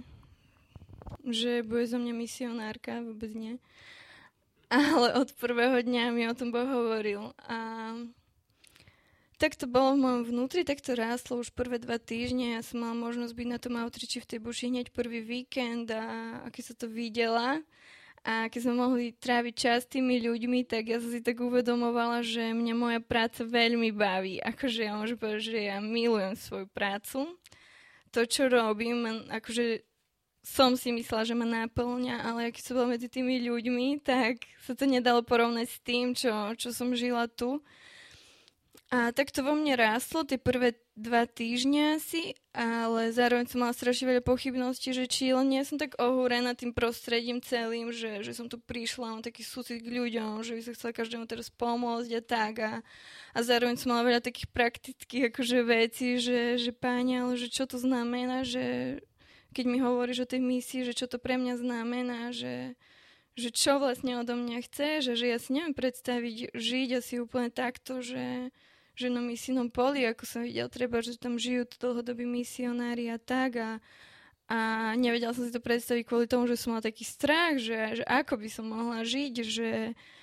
že bude zo mňa misionárka, vôbec nie. Ale od prvého dňa mi o tom Boh hovoril. A tak to bolo v mojom vnútri, tak to rástlo už prvé dva týždne. Ja som mala možnosť byť na tom outreachi v tej buši hneď prvý víkend a aké sa to videla. A keď sme mohli tráviť čas s tými ľuďmi, tak ja som si tak uvedomovala, že mňa moja práca veľmi baví. Akože ja môžem povedať, že ja milujem svoju prácu. To, čo robím, akože som si myslela, že ma náplňa, ale keď som bola medzi tými ľuďmi, tak sa to nedalo porovnať s tým, čo, čo som žila tu. A tak to vo mne rástlo tie prvé dva týždňa asi, ale zároveň som mala strašne veľa pochybností, že či len nie som tak ohúrená tým prostredím celým, že, že som tu prišla, mám taký súcit k ľuďom, že by som chcela každému teraz pomôcť a tak. A, a zároveň som mala veľa takých praktických akože vecí, že, že páni, ale že čo to znamená, že keď mi hovoríš o tej misii, že čo to pre mňa znamená, že že čo vlastne odo mňa chce, že, že ja si neviem predstaviť žiť asi úplne takto, že že na misijnom poli, ako som videl, treba, že tam žijú dlhodobí misionári a tak a, a nevedela som si to predstaviť kvôli tomu, že som mala taký strach, že, že ako by som mohla žiť, že,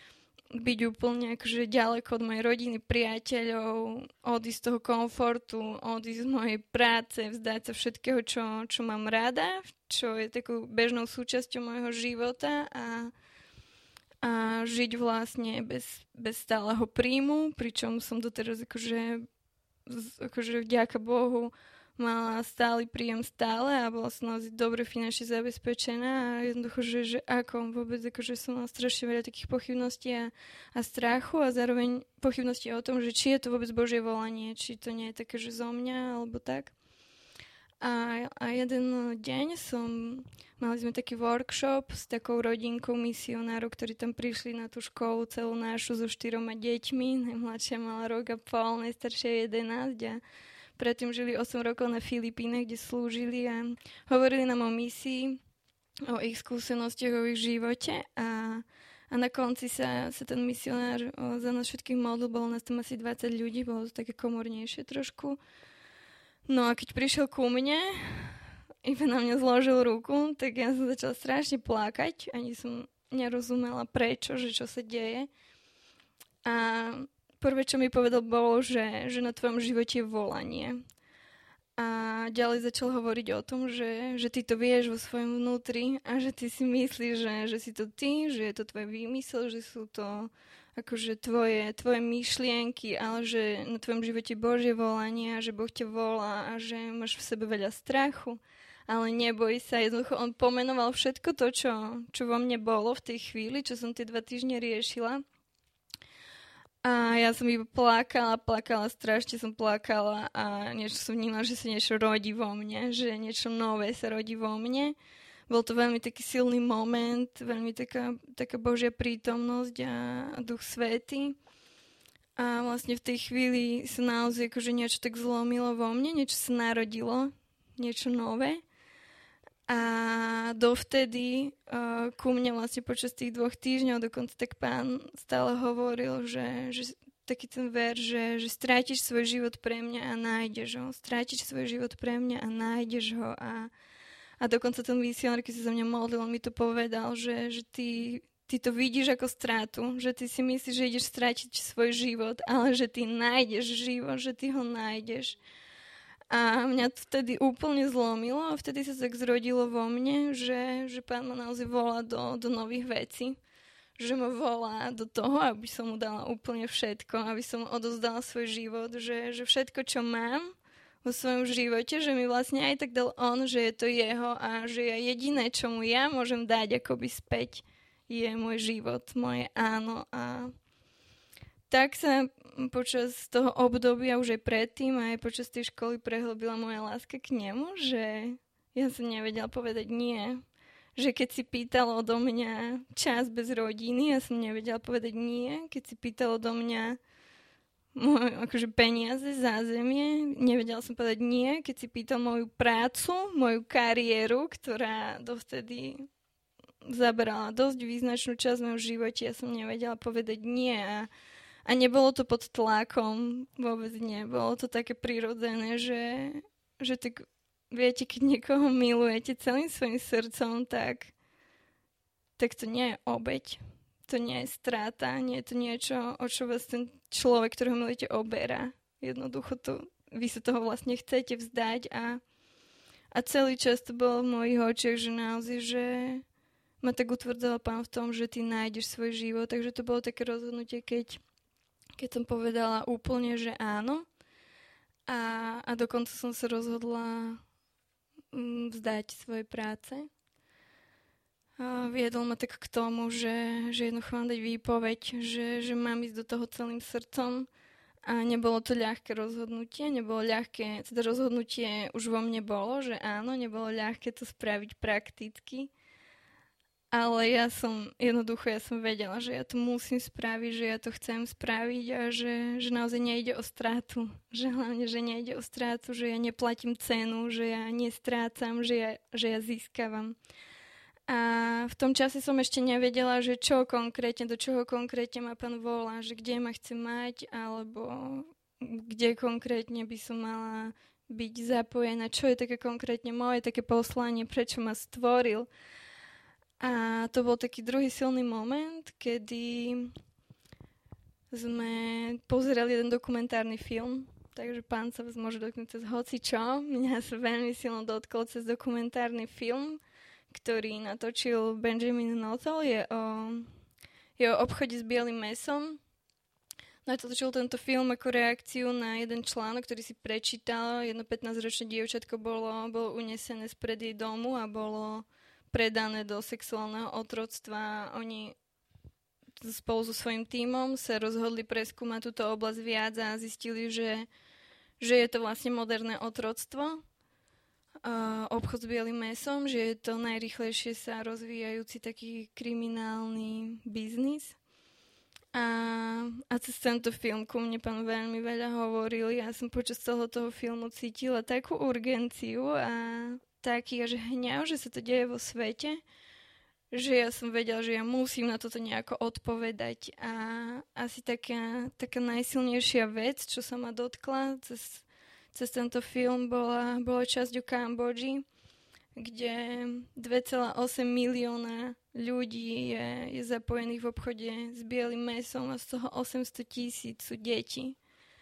byť úplne akože ďaleko od mojej rodiny, priateľov, odísť z toho komfortu, odísť z mojej práce, vzdať sa všetkého, čo, čo mám rada, čo je takou bežnou súčasťou môjho života a, a žiť vlastne bez, bez stáleho príjmu, pričom som doteraz akože, akože vďaka Bohu mala stály príjem stále a bola som naozaj dobre finančne zabezpečená a jednoducho, že, že ako vôbec, akože som mala strašne veľa takých pochybností a, a strachu a zároveň pochybností o tom, že či je to vôbec Božie volanie, či to nie je také, že zo mňa alebo tak. A, a jeden deň som, mali sme taký workshop s takou rodinkou misionárov, ktorí tam prišli na tú školu celú našu so štyroma deťmi, najmladšia mala rok a pol, najstaršia jedenásť a predtým žili osem rokov na Filipínach, kde slúžili a hovorili nám o misii, o ich skúsenostiach, o ich živote a, a na konci sa, sa ten misionár o, za nás všetkých modlil, bolo nás tam asi dvadsať ľudí, bolo to také komornejšie trošku. No a keď prišiel ku mne, iba na mňa zložil ruku, tak ja som začala strašne plakať, ani som nerozumela prečo, že čo sa deje. A prvé, čo mi povedal, bolo, že, že na tvojom živote je volanie. A ďalej začal hovoriť o tom, že, že ty to vieš vo svojom vnútri a že ty si myslíš, že, že si to ty, že je to tvoj výmysel, že sú to akože tvoje, tvoje myšlienky, ale že na tvojom živote Božie volanie a že Boh ťa volá a že máš v sebe veľa strachu. Ale neboj sa, jednoducho on pomenoval všetko to, čo, čo vo mne bolo v tej chvíli, čo som tie dva týždne riešila. A ja som iba plakala, plakala, strašne som plakala a niečo som vnímala, že sa niečo rodí vo mne, že niečo nové sa rodí vo mne. Bol to veľmi taký silný moment, veľmi taká, taká Božia prítomnosť a, a Duch Svätý. A vlastne v tej chvíli sa naozaj akože niečo tak zlomilo vo mne, niečo sa narodilo, niečo nové. A dovtedy uh, ku mne vlastne počas tých dvoch týždňov dokonca tak Pán stále hovoril, že, že taký ten ver, že, že strátiš svoj život pre mňa a nájdeš ho. Strátiš svoj život pre mňa a nájdeš ho. A, a dokonca ten misionár, keď sa za mňa modlil, on mi to povedal, že, že ty, ty to vidíš ako stratu, že ty si myslíš, že ideš strátiť svoj život, ale že ty nájdeš život, že ty ho nájdeš. A mňa to vtedy úplne zlomilo a vtedy sa tak zrodilo vo mne, že, že Pán ma naozaj volá do, do nových vecí. Že ma volá do toho, aby som mu dala úplne všetko, aby som mu odozdala svoj život, že, že všetko, čo mám vo svojom živote, že mi vlastne aj tak dal on, že je to jeho a že ja jediné, čo mu ja môžem dať akoby späť, je môj život, moje áno. A tak sa počas toho obdobia, už aj predtým, aj počas tej školy prehlbila moja láska k nemu, že ja som nevedela povedať nie. Že keď si pýtal odo mňa čas bez rodiny, ja som nevedela povedať nie. Keď si pýtal odo mňa môj, akože peniaze, zázemie, nevedela som povedať nie. Keď si pýtal moju prácu, moju kariéru, ktorá dovtedy zaberala dosť význačnú časť v mojom živote, ja som nevedela povedať nie. A A nebolo to pod tlakom, vôbec nie. Bolo to také prirodzené, že, že tak, viete, keď niekoho milujete celým svojim srdcom, tak, tak to nie je obeť. To nie je stráta, nie je to niečo, o čo vás ten človek, ktorého milujete, oberá. Jednoducho to, vy sa toho vlastne chcete vzdať a, a celý čas to bolo v mojich očiach, že naozaj, že ma tak utvrdzal Pán v tom, že ty nájdeš svoj život. Takže to bolo také rozhodnutie, keď keď som povedala úplne, že áno. A, a dokonca som sa rozhodla vzdať svojej práce. A viedol ma tak k tomu, že, že jednoducho mám dať výpoveď, že, že mám ísť do toho celým srdcom. A nebolo to ľahké rozhodnutie, nebolo ľahké, teda rozhodnutie už vo mne bolo, že áno, nebolo ľahké to spraviť prakticky. Ale ja som, jednoducho ja som vedela, že ja to musím spraviť, že ja to chcem spraviť a že, že naozaj nejde o stratu. Že hlavne, že nejde o stratu, že ja neplatím cenu, že ja nestrácam, že ja, že ja získavam. A v tom čase som ešte nevedela, že čo konkrétne, do čoho konkrétne ma Pán volá, že kde ma chce mať, alebo kde konkrétne by som mala byť zapojená, čo je také konkrétne moje, také poslanie, prečo ma stvoril. A to bol taký druhý silný moment, kedy sme pozerali jeden dokumentárny film, takže pán sa vás môže dotknúť cez hocičo. Mňa sa veľmi silno dotkol cez dokumentárny film, ktorý natočil Benjamin Nothal, je o, je o obchode s bielým mäsom. Natočil tento film ako reakciu na jeden článok, ktorý si prečítal. Jedno pätnásťročné dievčatko bolo, bolo unesené spred jej domu a bolo predané do sexuálneho otroctva. Oni spolu so svojím tímom sa rozhodli preskúmať túto oblasť viac a zistili, že, že je to vlastne moderné otroctvo. Uh, obchod s bielým mäsom, že je to najrýchlejšie sa rozvíjajúci taký kriminálny biznis. A, a cez tento film ku mne pán veľmi veľa hovoril. Ja som počas celého toho filmu cítila takú urgenciu a taký až hňav, že sa to deje vo svete, že ja som vedela, že ja musím na toto nejako odpovedať. A asi taká, taká najsilnejšia vec, čo sa ma dotkla cez, cez tento film, bola, bola časť o Kambodži, kde dva celé osem milióna ľudí je, je zapojených v obchode s bielým mäsom a z toho osemsto tisíc sú deti.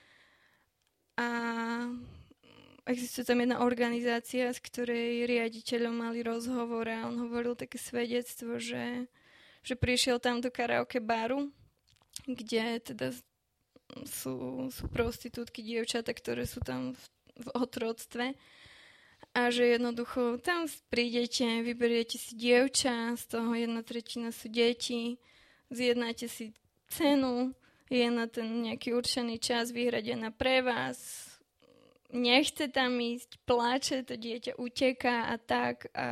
A existuje tam jedna organizácia, s ktorej riaditeľom mali rozhovor a on hovoril také svedectvo, že, že prišiel tam do karaoke baru, kde teda sú, sú prostitútky, dievčatá, ktoré sú tam v, v otroctve. A že jednoducho tam prídete, vyberiete si dievča, z toho jedna tretina sú deti, zjednáte si cenu, je na ten nejaký určený čas vyhradená pre vás, nechce tam ísť, plače, to dieťa uteká a tak, a,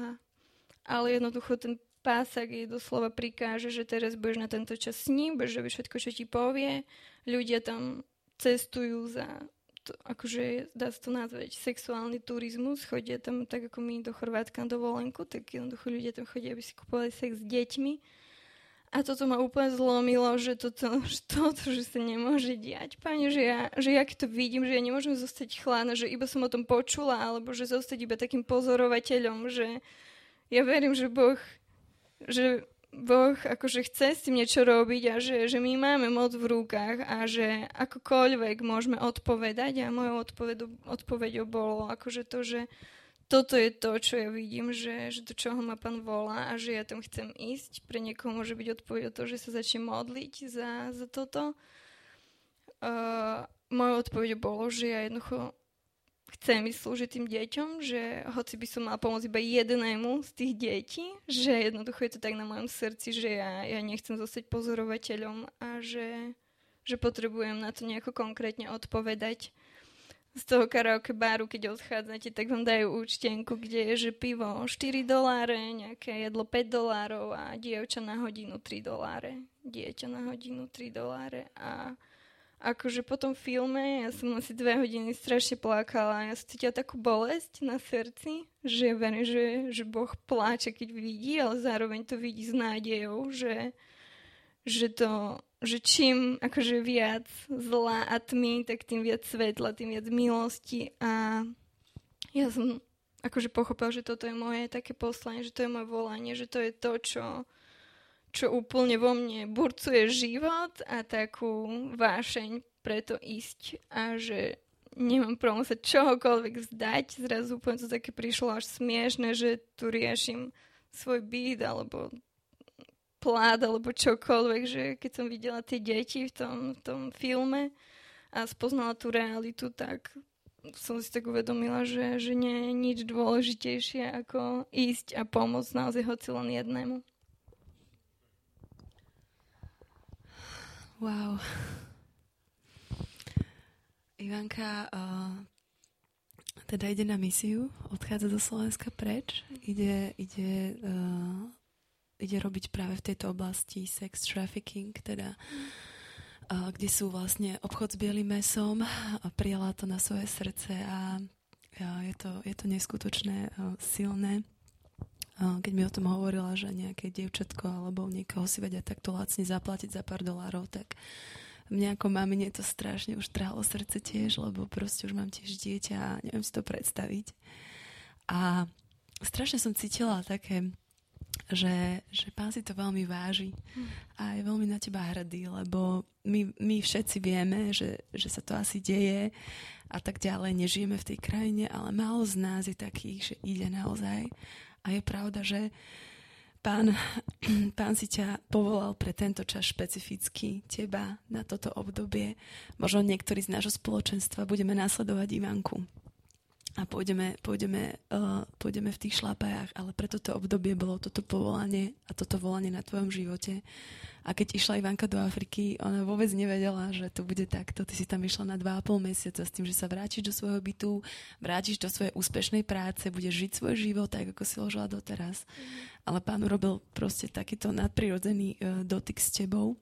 ale jednoducho ten pásák jej doslova prikáže, že teraz budeš na tento čas s ním, budeš robiť všetko, čo ti povie, ľudia tam cestujú za... To, akože dá sa to nazvať sexuálny turizmus, chodia tam tak ako my do Chorvátska na dovolenku, tak jednoducho ľudia tam chodia, aby si kupovali sex s deťmi. A toto ma úplne zlomilo, že toto, že, toto, že sa nemôže diať. Pane, že ja, že ja keď to vidím, že ja nemôžem zostať chladná, že iba som o tom počula, alebo že zostať iba takým pozorovateľom, že ja verím, že Boh, že Boh akože chce s tým niečo robiť a že, že my máme moc v rukách a že akokoľvek môžeme odpovedať a mojou odpovedou, odpovedou bolo akože to, že toto je to, čo ja vidím, že, že do čoho ma Pán volá a že ja tam chcem ísť. Pre niekoho môže byť odpoveď o to, že sa začne modliť za, za toto. Uh, mojou odpovedou bolo, že ja jednoducho chcem ísť slúžiť tým deťom, že hoci by som mala pomôcť iba jednému z tých detí, že jednoducho je to tak na mojom srdci, že ja, ja nechcem zostať pozorovateľom a že, že potrebujem na to nejako konkrétne odpovedať. Z toho karaoke baru, keď odchádzate, tak vám dajú účtenku, kde je, že pivo štyri doláre, nejaké jedlo päť dolárov a dievča na hodinu tri doláre. Dieťa na hodinu tri doláre a akože po tom filme, ja som asi dve hodiny strašne plakala. Ja som cítila takú bolesť na srdci, že verím, že, že Boh pláče, keď vidí, ale zároveň to vidí s nádejou, že, že, to, že čím akože viac zla a tmy, tak tým viac svetla, tým viac milosti. A ja som akože pochopila, že toto je moje také poslanie, že to je moje volanie, že to je to, čo... čo úplne vo mne burcuje život a takú vášeň preto ísť a že nemám problém sa čohokoľvek vzdať. Zrazu úplne to také prišlo až smiešne, že tu riešim svoj byt alebo plát alebo čokoľvek, že keď som videla tie deti v tom, v tom filme a spoznala tú realitu, tak som si tak uvedomila, že, že nie je nič dôležitejšie ako ísť a pomôcť naozaj hoci len jednému. Wow. Ivanka uh, teda ide na misiu, odchádza do Slovenska preč, ide, ide, uh, ide robiť práve v tejto oblasti sex trafficking, teda uh, kde sú vlastne obchod s bielým mäsom a prijala to na svoje srdce a uh, je, to, je to neskutočné, uh, silné. Keď mi o tom hovorila, že nejaké dievčatko alebo niekoho si vedia takto lacne zaplatiť za pár dolárov, tak mňa ako mamine to strašne už trhalo srdce tiež, lebo proste už mám tiež dieťa a neviem si to predstaviť. A strašne som cítila také že, že pán si to veľmi váži a je veľmi na teba hrdý, lebo my, my všetci vieme, že, že sa to asi deje a tak ďalej, nežijeme v tej krajine, ale málo z nás je takých, že ide naozaj. A je pravda, že pán, pán si ťa povolal pre tento čas špecificky, teba na toto obdobie. Možno niektorí z nášho spoločenstva budeme nasledovať Ivanku a pôjdeme, pôjdeme, uh, pôjdeme v tých šlapajách, ale pre toto obdobie bolo toto povolanie a toto volanie na tvojom živote. A keď išla Ivanka do Afriky, ona vôbec nevedela, že to bude takto. Ty si tam išla na dva a pol mesiaca s tým, že sa vrátiš do svojho bytu, vrátiš do svojej úspešnej práce, budeš žiť svoj život tak, ako si ho žila doteraz. Mm. Ale pán urobil proste takýto nadprirodzený uh, dotyk s tebou.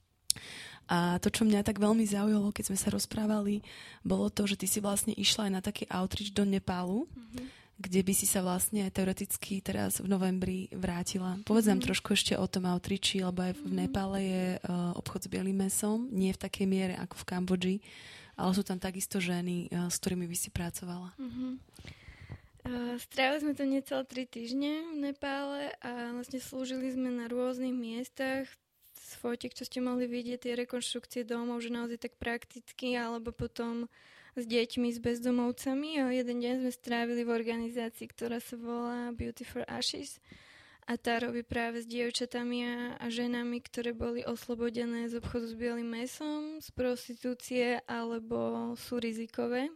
A to, čo mňa tak veľmi zaujalo, keď sme sa rozprávali, bolo to, že ty si vlastne išla aj na taký outreach do Nepálu, mm-hmm. kde by si sa vlastne aj teoreticky teraz v novembri vrátila. Povedz nám mm-hmm. trošku ešte o tom outreachi, lebo aj v mm-hmm. Nepále je uh, obchod s bielým mesom, nie v takej miere ako v Kambodži, ale sú tam takisto ženy, uh, s ktorými by si pracovala. Mm-hmm. Uh, strávili sme to necelé tri týždne v Nepále a vlastne slúžili sme na rôznych miestach. Z fotiek, čo ste mohli vidieť, tie rekonštrukcie domov, že naozaj tak prakticky, alebo potom s deťmi, s bezdomovcami. A jeden deň sme strávili v organizácii, ktorá sa volá Beauty for Ashes a tá robí práve s dievčatami a, a ženami, ktoré boli oslobodené z obchodu s bielým mesom, z prostitúcie alebo sú rizikové.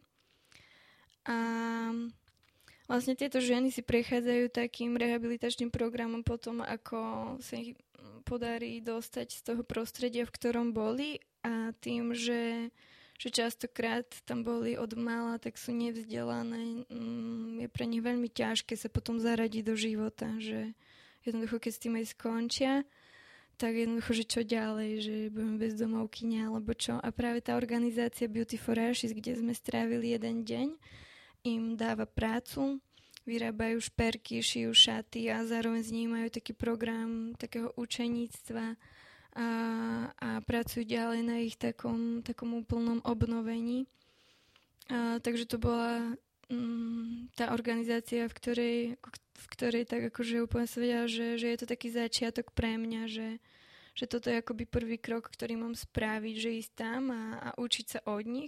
A vlastne tieto ženy si prechádzajú takým rehabilitačným programom potom, ako sa ich podarí dostať z toho prostredia, v ktorom boli a tým, že, že častokrát tam boli od mala, tak sú nevzdelané. Je pre nich veľmi ťažké sa potom zaradiť do života, že jednoducho, keď s tým aj skončia, tak jednoducho, že čo ďalej, že budeme bezdomovkyne alebo čo. A práve tá organizácia Beauty for Ashes, kde sme strávili jeden deň, im dáva prácu, vyrábajú šperky, šijú šaty a zároveň z nich majú taký program takého učeníctva a, a pracujú ďalej na ich takom, takom úplnom obnovení. A, takže to bola mm, tá organizácia, v ktorej, v ktorej tak akože úplne sa vedela, že, že je to taký začiatok pre mňa, že, že toto je akoby prvý krok, ktorý mám spraviť, že ísť tam a, a učiť sa od nich.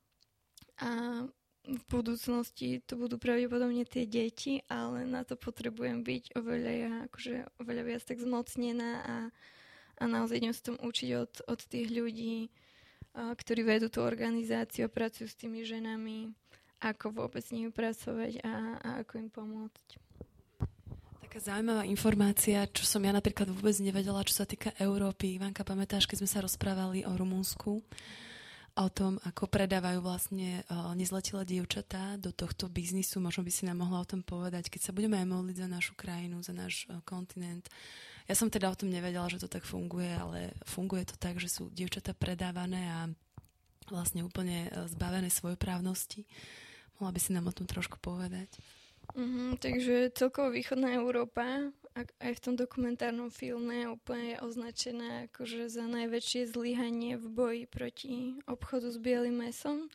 A v budúcnosti to budú pravdepodobne tie deti, ale na to potrebujem byť oveľa, ja, akože oveľa viac tak zmocnená a, a naozaj idem sa tom učiť od, od tých ľudí, a, ktorí vedú tú organizáciu a pracujú s tými ženami, ako vôbec s nimi pracovať a, a ako im pomôcť. Taká zaujímavá informácia, čo som ja napríklad vôbec nevedela, čo sa týka Európy. Ivanka, pamätáš, keď sme sa rozprávali o Rumunsku, o tom, ako predávajú vlastne uh, nezletilé dievčatá do tohto biznisu. Možno by si nám mohla o tom povedať, keď sa budeme aj modliť za našu krajinu, za náš uh, kontinent. Ja som teda o tom nevedela, že to tak funguje, ale funguje to tak, že sú dievčatá predávané a vlastne úplne uh, zbavené svojprávnosti. Mohla by si nám o tom trošku povedať? Mm-hmm, takže celkovo východná Európa aj v tom dokumentárnom filme úplne je označená akože za najväčšie zlyhanie v boji proti obchodu s bielým mesom.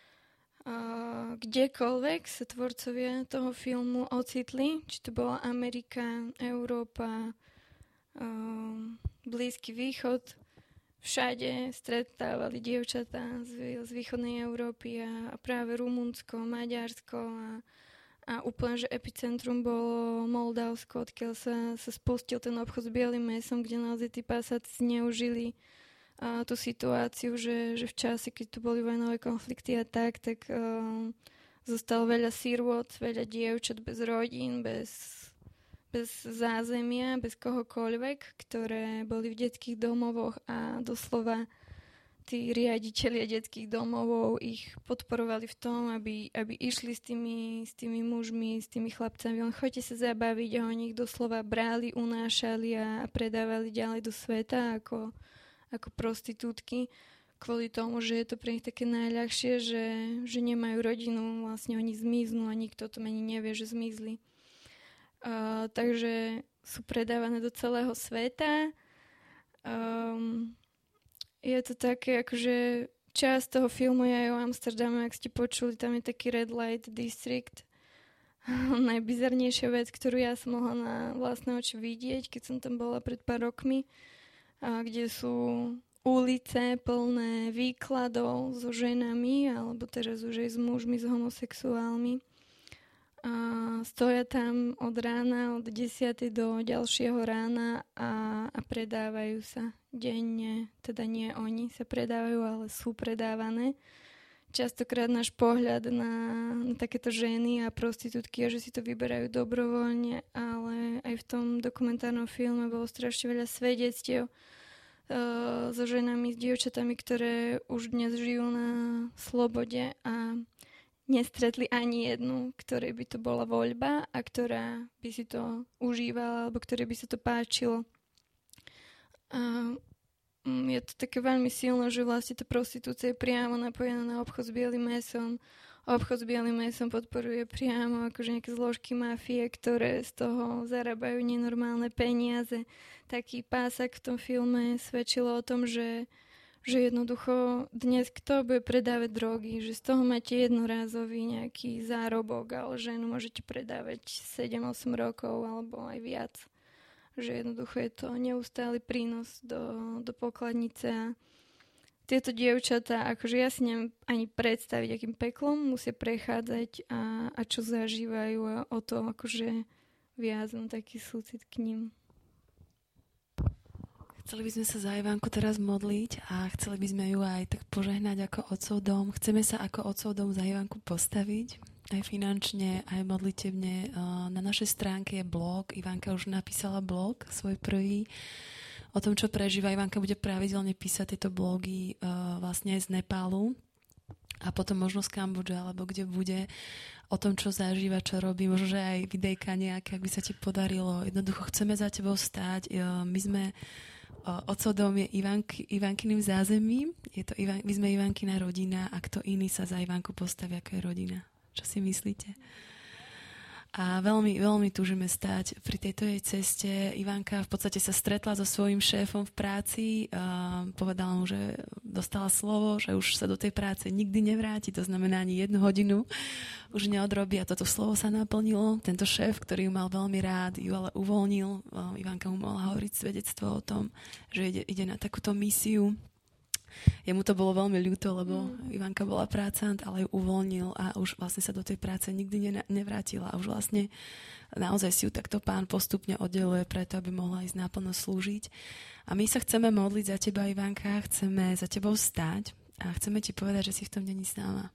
A kdekoľvek sa tvorcovia toho filmu ocitli, či to bola Amerika, Európa, um, Blízky východ, všade stretávali dievčatá z, z východnej Európy a, a práve Rumunsko, Maďarsko a A úplne, že epicentrum bolo Moldavsko, odkiaľ sa, sa spustil ten obchod s bielým mesom, kde naozaj tí pásaci zneužili a, tú situáciu, že, že v čase, keď tu boli vojnové konflikty a tak, tak uh, zostalo veľa sirôt, veľa dievčat bez rodín, bez, bez zázemia, bez kohokoľvek, ktoré boli v detských domovoch a doslova tí riaditelia detských domovov ich podporovali v tom, aby, aby išli s tými, s tými mužmi, s tými chlapcami. On choďte sa zabaviť a oni ich doslova brali, unášali a predávali ďalej do sveta ako, ako prostitútky. Kvôli tomu, že je to pre nich také najľahšie, že, že nemajú rodinu, vlastne oni zmiznú a nikto to ani nevie, že zmizli. Uh, takže sú predávané do celého sveta. Um, Je to také, akože časť toho filmu je aj o Amsterdame, ak ste počuli, tam je taký Red Light District najbizarnejšia vec, ktorú ja som mohla na vlastné oči vidieť, keď som tam bola pred pár rokmi, a kde sú ulice plné výkladov so ženami, alebo teraz už aj s mužmi, s homosexuálmi. A stoja tam od rána, od desiatej do ďalšieho rána a, a predávajú sa denne. Teda nie oni sa predávajú, ale sú predávané. Častokrát náš pohľad na, na takéto ženy a prostitútky, že si to vyberajú dobrovoľne, ale aj v tom dokumentárnom filme bolo strašne veľa svedectiev uh, so ženami, s dievčatami, ktoré už dnes žijú na slobode a nestretli ani jednu, ktorej by to bola voľba a ktorá by si to užívala alebo ktorej by sa to páčilo. A je to také veľmi silné, že vlastne tá prostitúcia je priamo napojená na obchod s bielým mäsom. Obchod s bielým mäsom podporuje priamo akože nejaké zložky mafie, ktoré z toho zarábajú nenormálne peniaze. Taký pásak v tom filme svedčilo o tom, že že jednoducho dnes kto bude predávať drogy, že z toho máte jednorázový nejaký zárobok, ale ženu môžete predávať sedem osem rokov alebo aj viac. Že jednoducho je to neustály prínos do, do pokladnice a tieto dievčatá, akože ja si neviem ani predstaviť, akým peklom musia prechádzať a, a čo zažívajú a o to akože viac mám taký súcit k ním. Chceli by sme sa za Ivanku teraz modliť a chceli by sme ju aj tak požehnať ako otcov dom. Chceme sa ako otcov dom za Ivanku postaviť, aj finančne, aj modlitebne. Na našej stránke je blog. Ivanka už napísala blog, svoj prvý, o tom, čo prežíva. Ivanka bude pravidelne písať tieto blogy vlastne aj z Nepálu a potom možno z Kambodže, alebo kde bude, o tom, čo zažíva, čo robí. Možno, že aj videjka nejaké, ak by sa ti podarilo. Jednoducho chceme za tebou stáť. My sme otcov dom je Ivanky, Ivankyným zázemím. Je to Ivan, my sme Ivankina rodina a kto iný sa za Ivanku postaví, ako je rodina. Čo si myslíte? A veľmi, veľmi túžime stať pri tejto jej ceste. Ivanka v podstate sa stretla so svojím šéfom v práci. A povedala mu, že dostala slovo, že už sa do tej práce nikdy nevráti. To znamená ani jednu hodinu už neodrobí. A toto slovo sa naplnilo. Tento šéf, ktorý ju mal veľmi rád, ju ale uvoľnil. Ivanka mu mohla hovoriť svedectvo o tom, že ide, ide na takúto misiu. Jemu to bolo veľmi ľúto, lebo mm. Ivanka bola prácant, ale ju uvoľnil a už vlastne sa do tej práce nikdy ne- nevrátila. A už vlastne naozaj si ju takto Pán postupne oddeluje preto, aby mohla ísť naplno slúžiť. A my sa chceme modliť za teba, Ivanka, chceme za tebou stáť a chceme ti povedať, že si v tom není sama.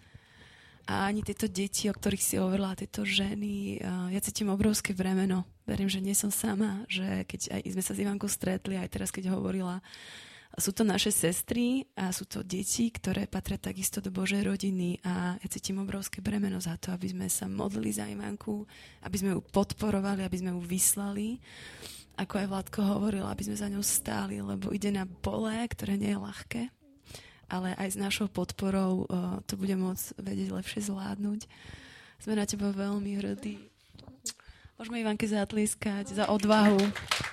A ani tieto deti, o ktorých si hovorila, tieto ženy, ja cítim obrovské bremeno. Verím, že nie som sama, že keď aj sme sa s Ivankou stretli, aj teraz, keď hovorila, sú to naše sestry a sú to deti, ktoré patria takisto do Božej rodiny a ja cítim obrovské bremeno za to, aby sme sa modlili za Ivanku, aby sme ju podporovali, aby sme ju vyslali. Ako aj Vládko hovoril, aby sme za ňou stáli, lebo ide na pole, ktoré nie je ľahké, ale aj s našou podporou uh, to bude môcť vedieť lepšie zvládnuť. Sme na teba veľmi hrdí. Môžeme Ivanke zatlieskať za odvahu.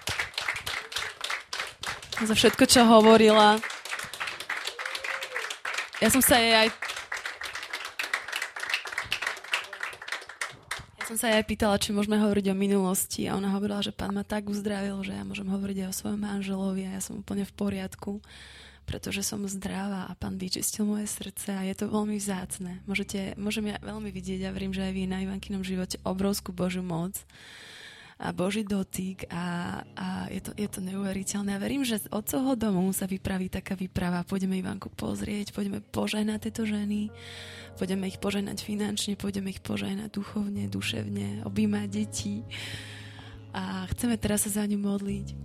Za všetko, čo hovorila. Ja som sa jej aj... Ja som sa jej aj pýtala, či môžeme hovoriť o minulosti a ona hovorila, že Pán ma tak uzdravil, že ja môžem hovoriť aj o svojom manželovi a ja som úplne v poriadku, pretože som zdravá a Pán vyčistil moje srdce a je to veľmi vzácne. Môžete, môžem ja veľmi vidieť a verím, že aj vy na Ivankinom živote obrovskú Božiu moc a Boží dotyk a, a je, to, je to neuveriteľné. A verím, že z otcovho domu sa vypraví taká výprava. Pôjdeme Ivanku pozrieť, pôjdeme požehnať tieto ženy, pôjdeme ich požehnať finančne, pôjdeme ich požehnať duchovne, duševne, objímať deti. A chceme teraz sa za ňu modliť.